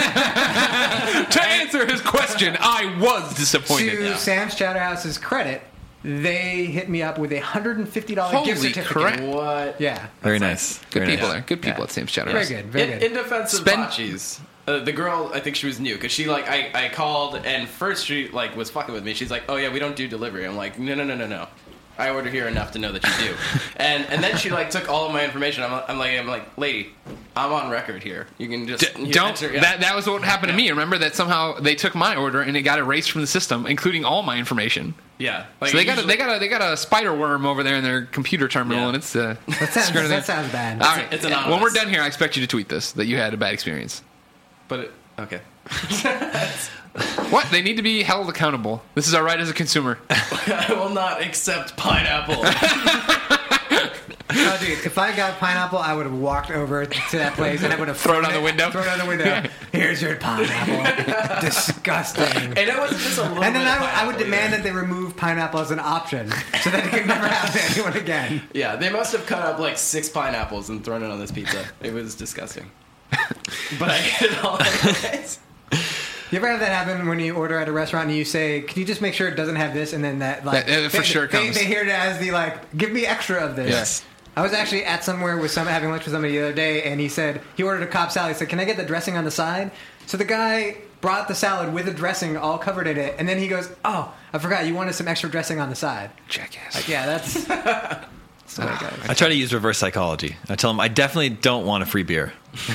answer his question, I was disappointed. To Sam's Chowder House's credit, they hit me up with a $150 Holy gift certificate. crap. What? Yeah, Very nice. Good Very people nice. there. Good people Yeah. at Sam's Chowder very House. good, very In good. defense of Spend- pot cheese, the girl, I think she was new because she like I called and first she like was fucking with me. She's like, oh yeah, we don't do delivery. I'm like, no. I order here enough to know that you do. and then she like took all of my information. I'm like, lady, I'm on record here. You can just you Don't. enter- yeah. That was what happened to me. Remember that somehow they took my order and it got erased from the system, including all my information. Yeah. Like, So they usually- got a spider worm over there in their computer terminal, Yeah. and it's That sounds bad. All right. It's anonymous. When we're done here, I expect you to tweet this that you had a bad experience. But okay. What? They need to be held accountable. This is our right as a consumer. I will not accept pineapple. Oh, dude, if I got pineapple, I would have walked over to that place and I would have Thrown it on the window. Thrown it on the window. Here's your pineapple. Disgusting. And it was just a little And then bit of I would pineapple, demand that they remove pineapple as an option so that it could never happen to anyone again. Yeah, they must have cut up like 6 pineapples and thrown it on this pizza. It was disgusting. But I get it all anyways. You ever have that happen when you order at a restaurant and you say, "Can you just make sure it doesn't have this?" And then that like for sure comes. They hear it as the like, "Give me extra of this." Yes. I was actually at somewhere with having lunch with somebody the other day, and he said he ordered a Cobb salad. He said, "Can I get the dressing on the side?" So the guy brought the salad with the dressing all covered in it, and then he goes, "Oh, I forgot. You wanted some extra dressing on the side." Jackass. Like, yeah, that's. That's the way it goes. I try to use reverse psychology. I tell them I definitely don't want a free beer.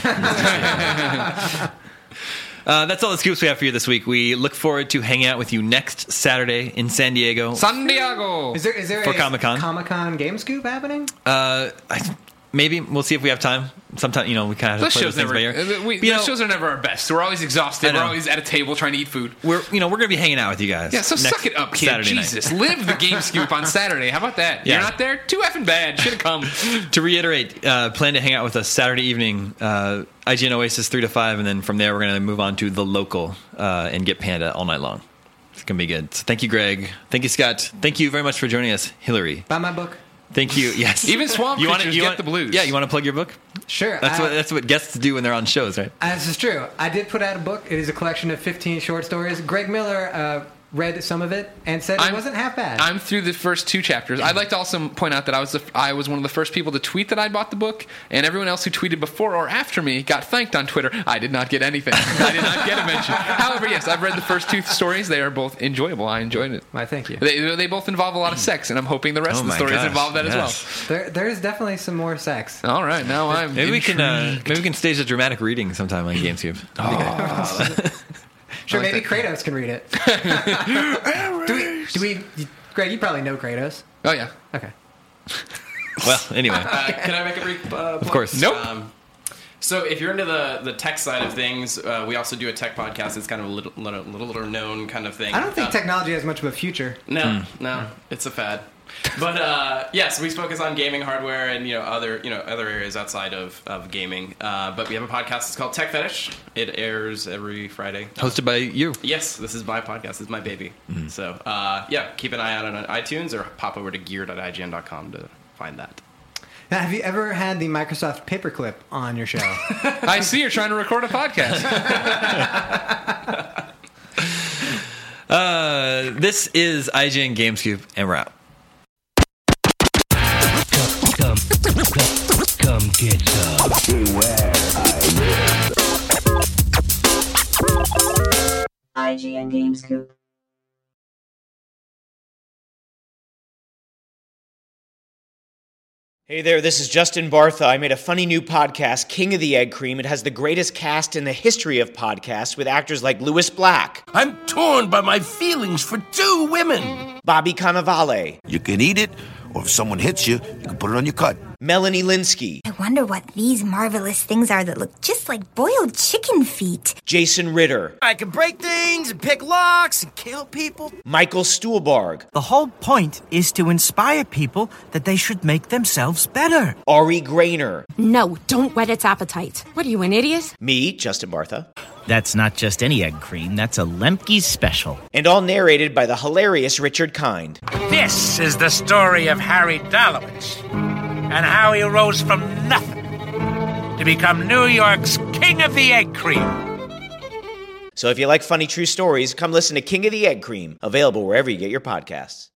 That's all the scoops we have for you this week. We look forward to hanging out with you next Saturday in San Diego. San Diego. Is there For a Comic-Con? Comic-Con game scoop happening? Maybe we'll see if we have time. Sometimes we kind of Those play shows those things by ear. those shows are never our best. We're always exhausted. We're always at a table trying to eat food. We're going to be hanging out with you guys. Yeah, so suck it up, kid. Saturday Jesus, live the game scoop on Saturday. How about that? Yeah. You're not there? Too effing bad. Should have come. To reiterate, plan to hang out with us Saturday evening, IGN Oasis 3 to 5, and then from there we're going to move on to The Local and get Panda all night long. It's going to be good. So thank you, Greg. Thank you, Scott. Thank you very much for joining us, Hillary. Buy my book. Thank you. Yes. Even Swamp Creatures get the blues. Yeah, you want to plug your book? Sure. That's what guests do when they're on shows, right? This is true. I did put out a book. It is a collection of 15 short stories. Greg Miller read some of it and said it wasn't half bad. I'm through the first 2 chapters. I'd like to also point out that I was one of the first people to tweet that I bought the book, and everyone else who tweeted before or after me got thanked on Twitter. I did not get anything. I did not get a mention. However, yes, I've read the first 2 stories. They are both enjoyable. I enjoyed it. Why, thank you. They both involve a lot of sex, and I'm hoping the rest of the stories involve that as well. There is definitely some more sex. All right, now I'm maybe we can stage a dramatic reading sometime on GameScoop. Sure, maybe Kratos can read it. do we? Greg, you probably know Kratos. Oh yeah. Okay. Well, anyway. Can I make a brief Of course. Nope. So if you're into the tech side of things, we also do a tech podcast. It's kind of a little known kind of thing. I don't think technology has much of a future. No, it's a fad. But so we focus on gaming hardware and other areas outside of gaming. But we have a podcast. It's called Tech Fetish. It airs every Friday. Hosted by you. Yes, this is my podcast. This is my baby. Mm-hmm. So keep an eye out on iTunes or pop over to gear.ign.com to find that. Now, have you ever had the Microsoft Paperclip on your show? I see you're trying to record a podcast. This is IGN GameScoop, and we're out. Come get some. Beware, IGN Game Scoop. Hey there, this is Justin Bartha. I made a funny new podcast, King of the Egg Cream. It has the greatest cast in the history of podcasts with actors like Louis Black. I'm torn by my feelings for 2 women. Bobby Cannavale. You can eat it, or if someone hits you, you can put it on your cut. Melanie Linsky. I wonder what these marvelous things are that look just like boiled chicken feet. Jason Ritter. I can break things and pick locks and kill people. Michael Stuhlbarg. The whole point is to inspire people that they should make themselves better. Ari Grainer. No, don't whet its appetite. What are you, an idiot? Me, Justin Bartha. That's not just any egg cream, that's a Lemke's special. And all narrated by the hilarious Richard Kind. This is the story of Harry Dalowitz and how he rose from nothing to become New York's King of the Egg Cream. So if you like funny true stories, come listen to King of the Egg Cream, available wherever you get your podcasts.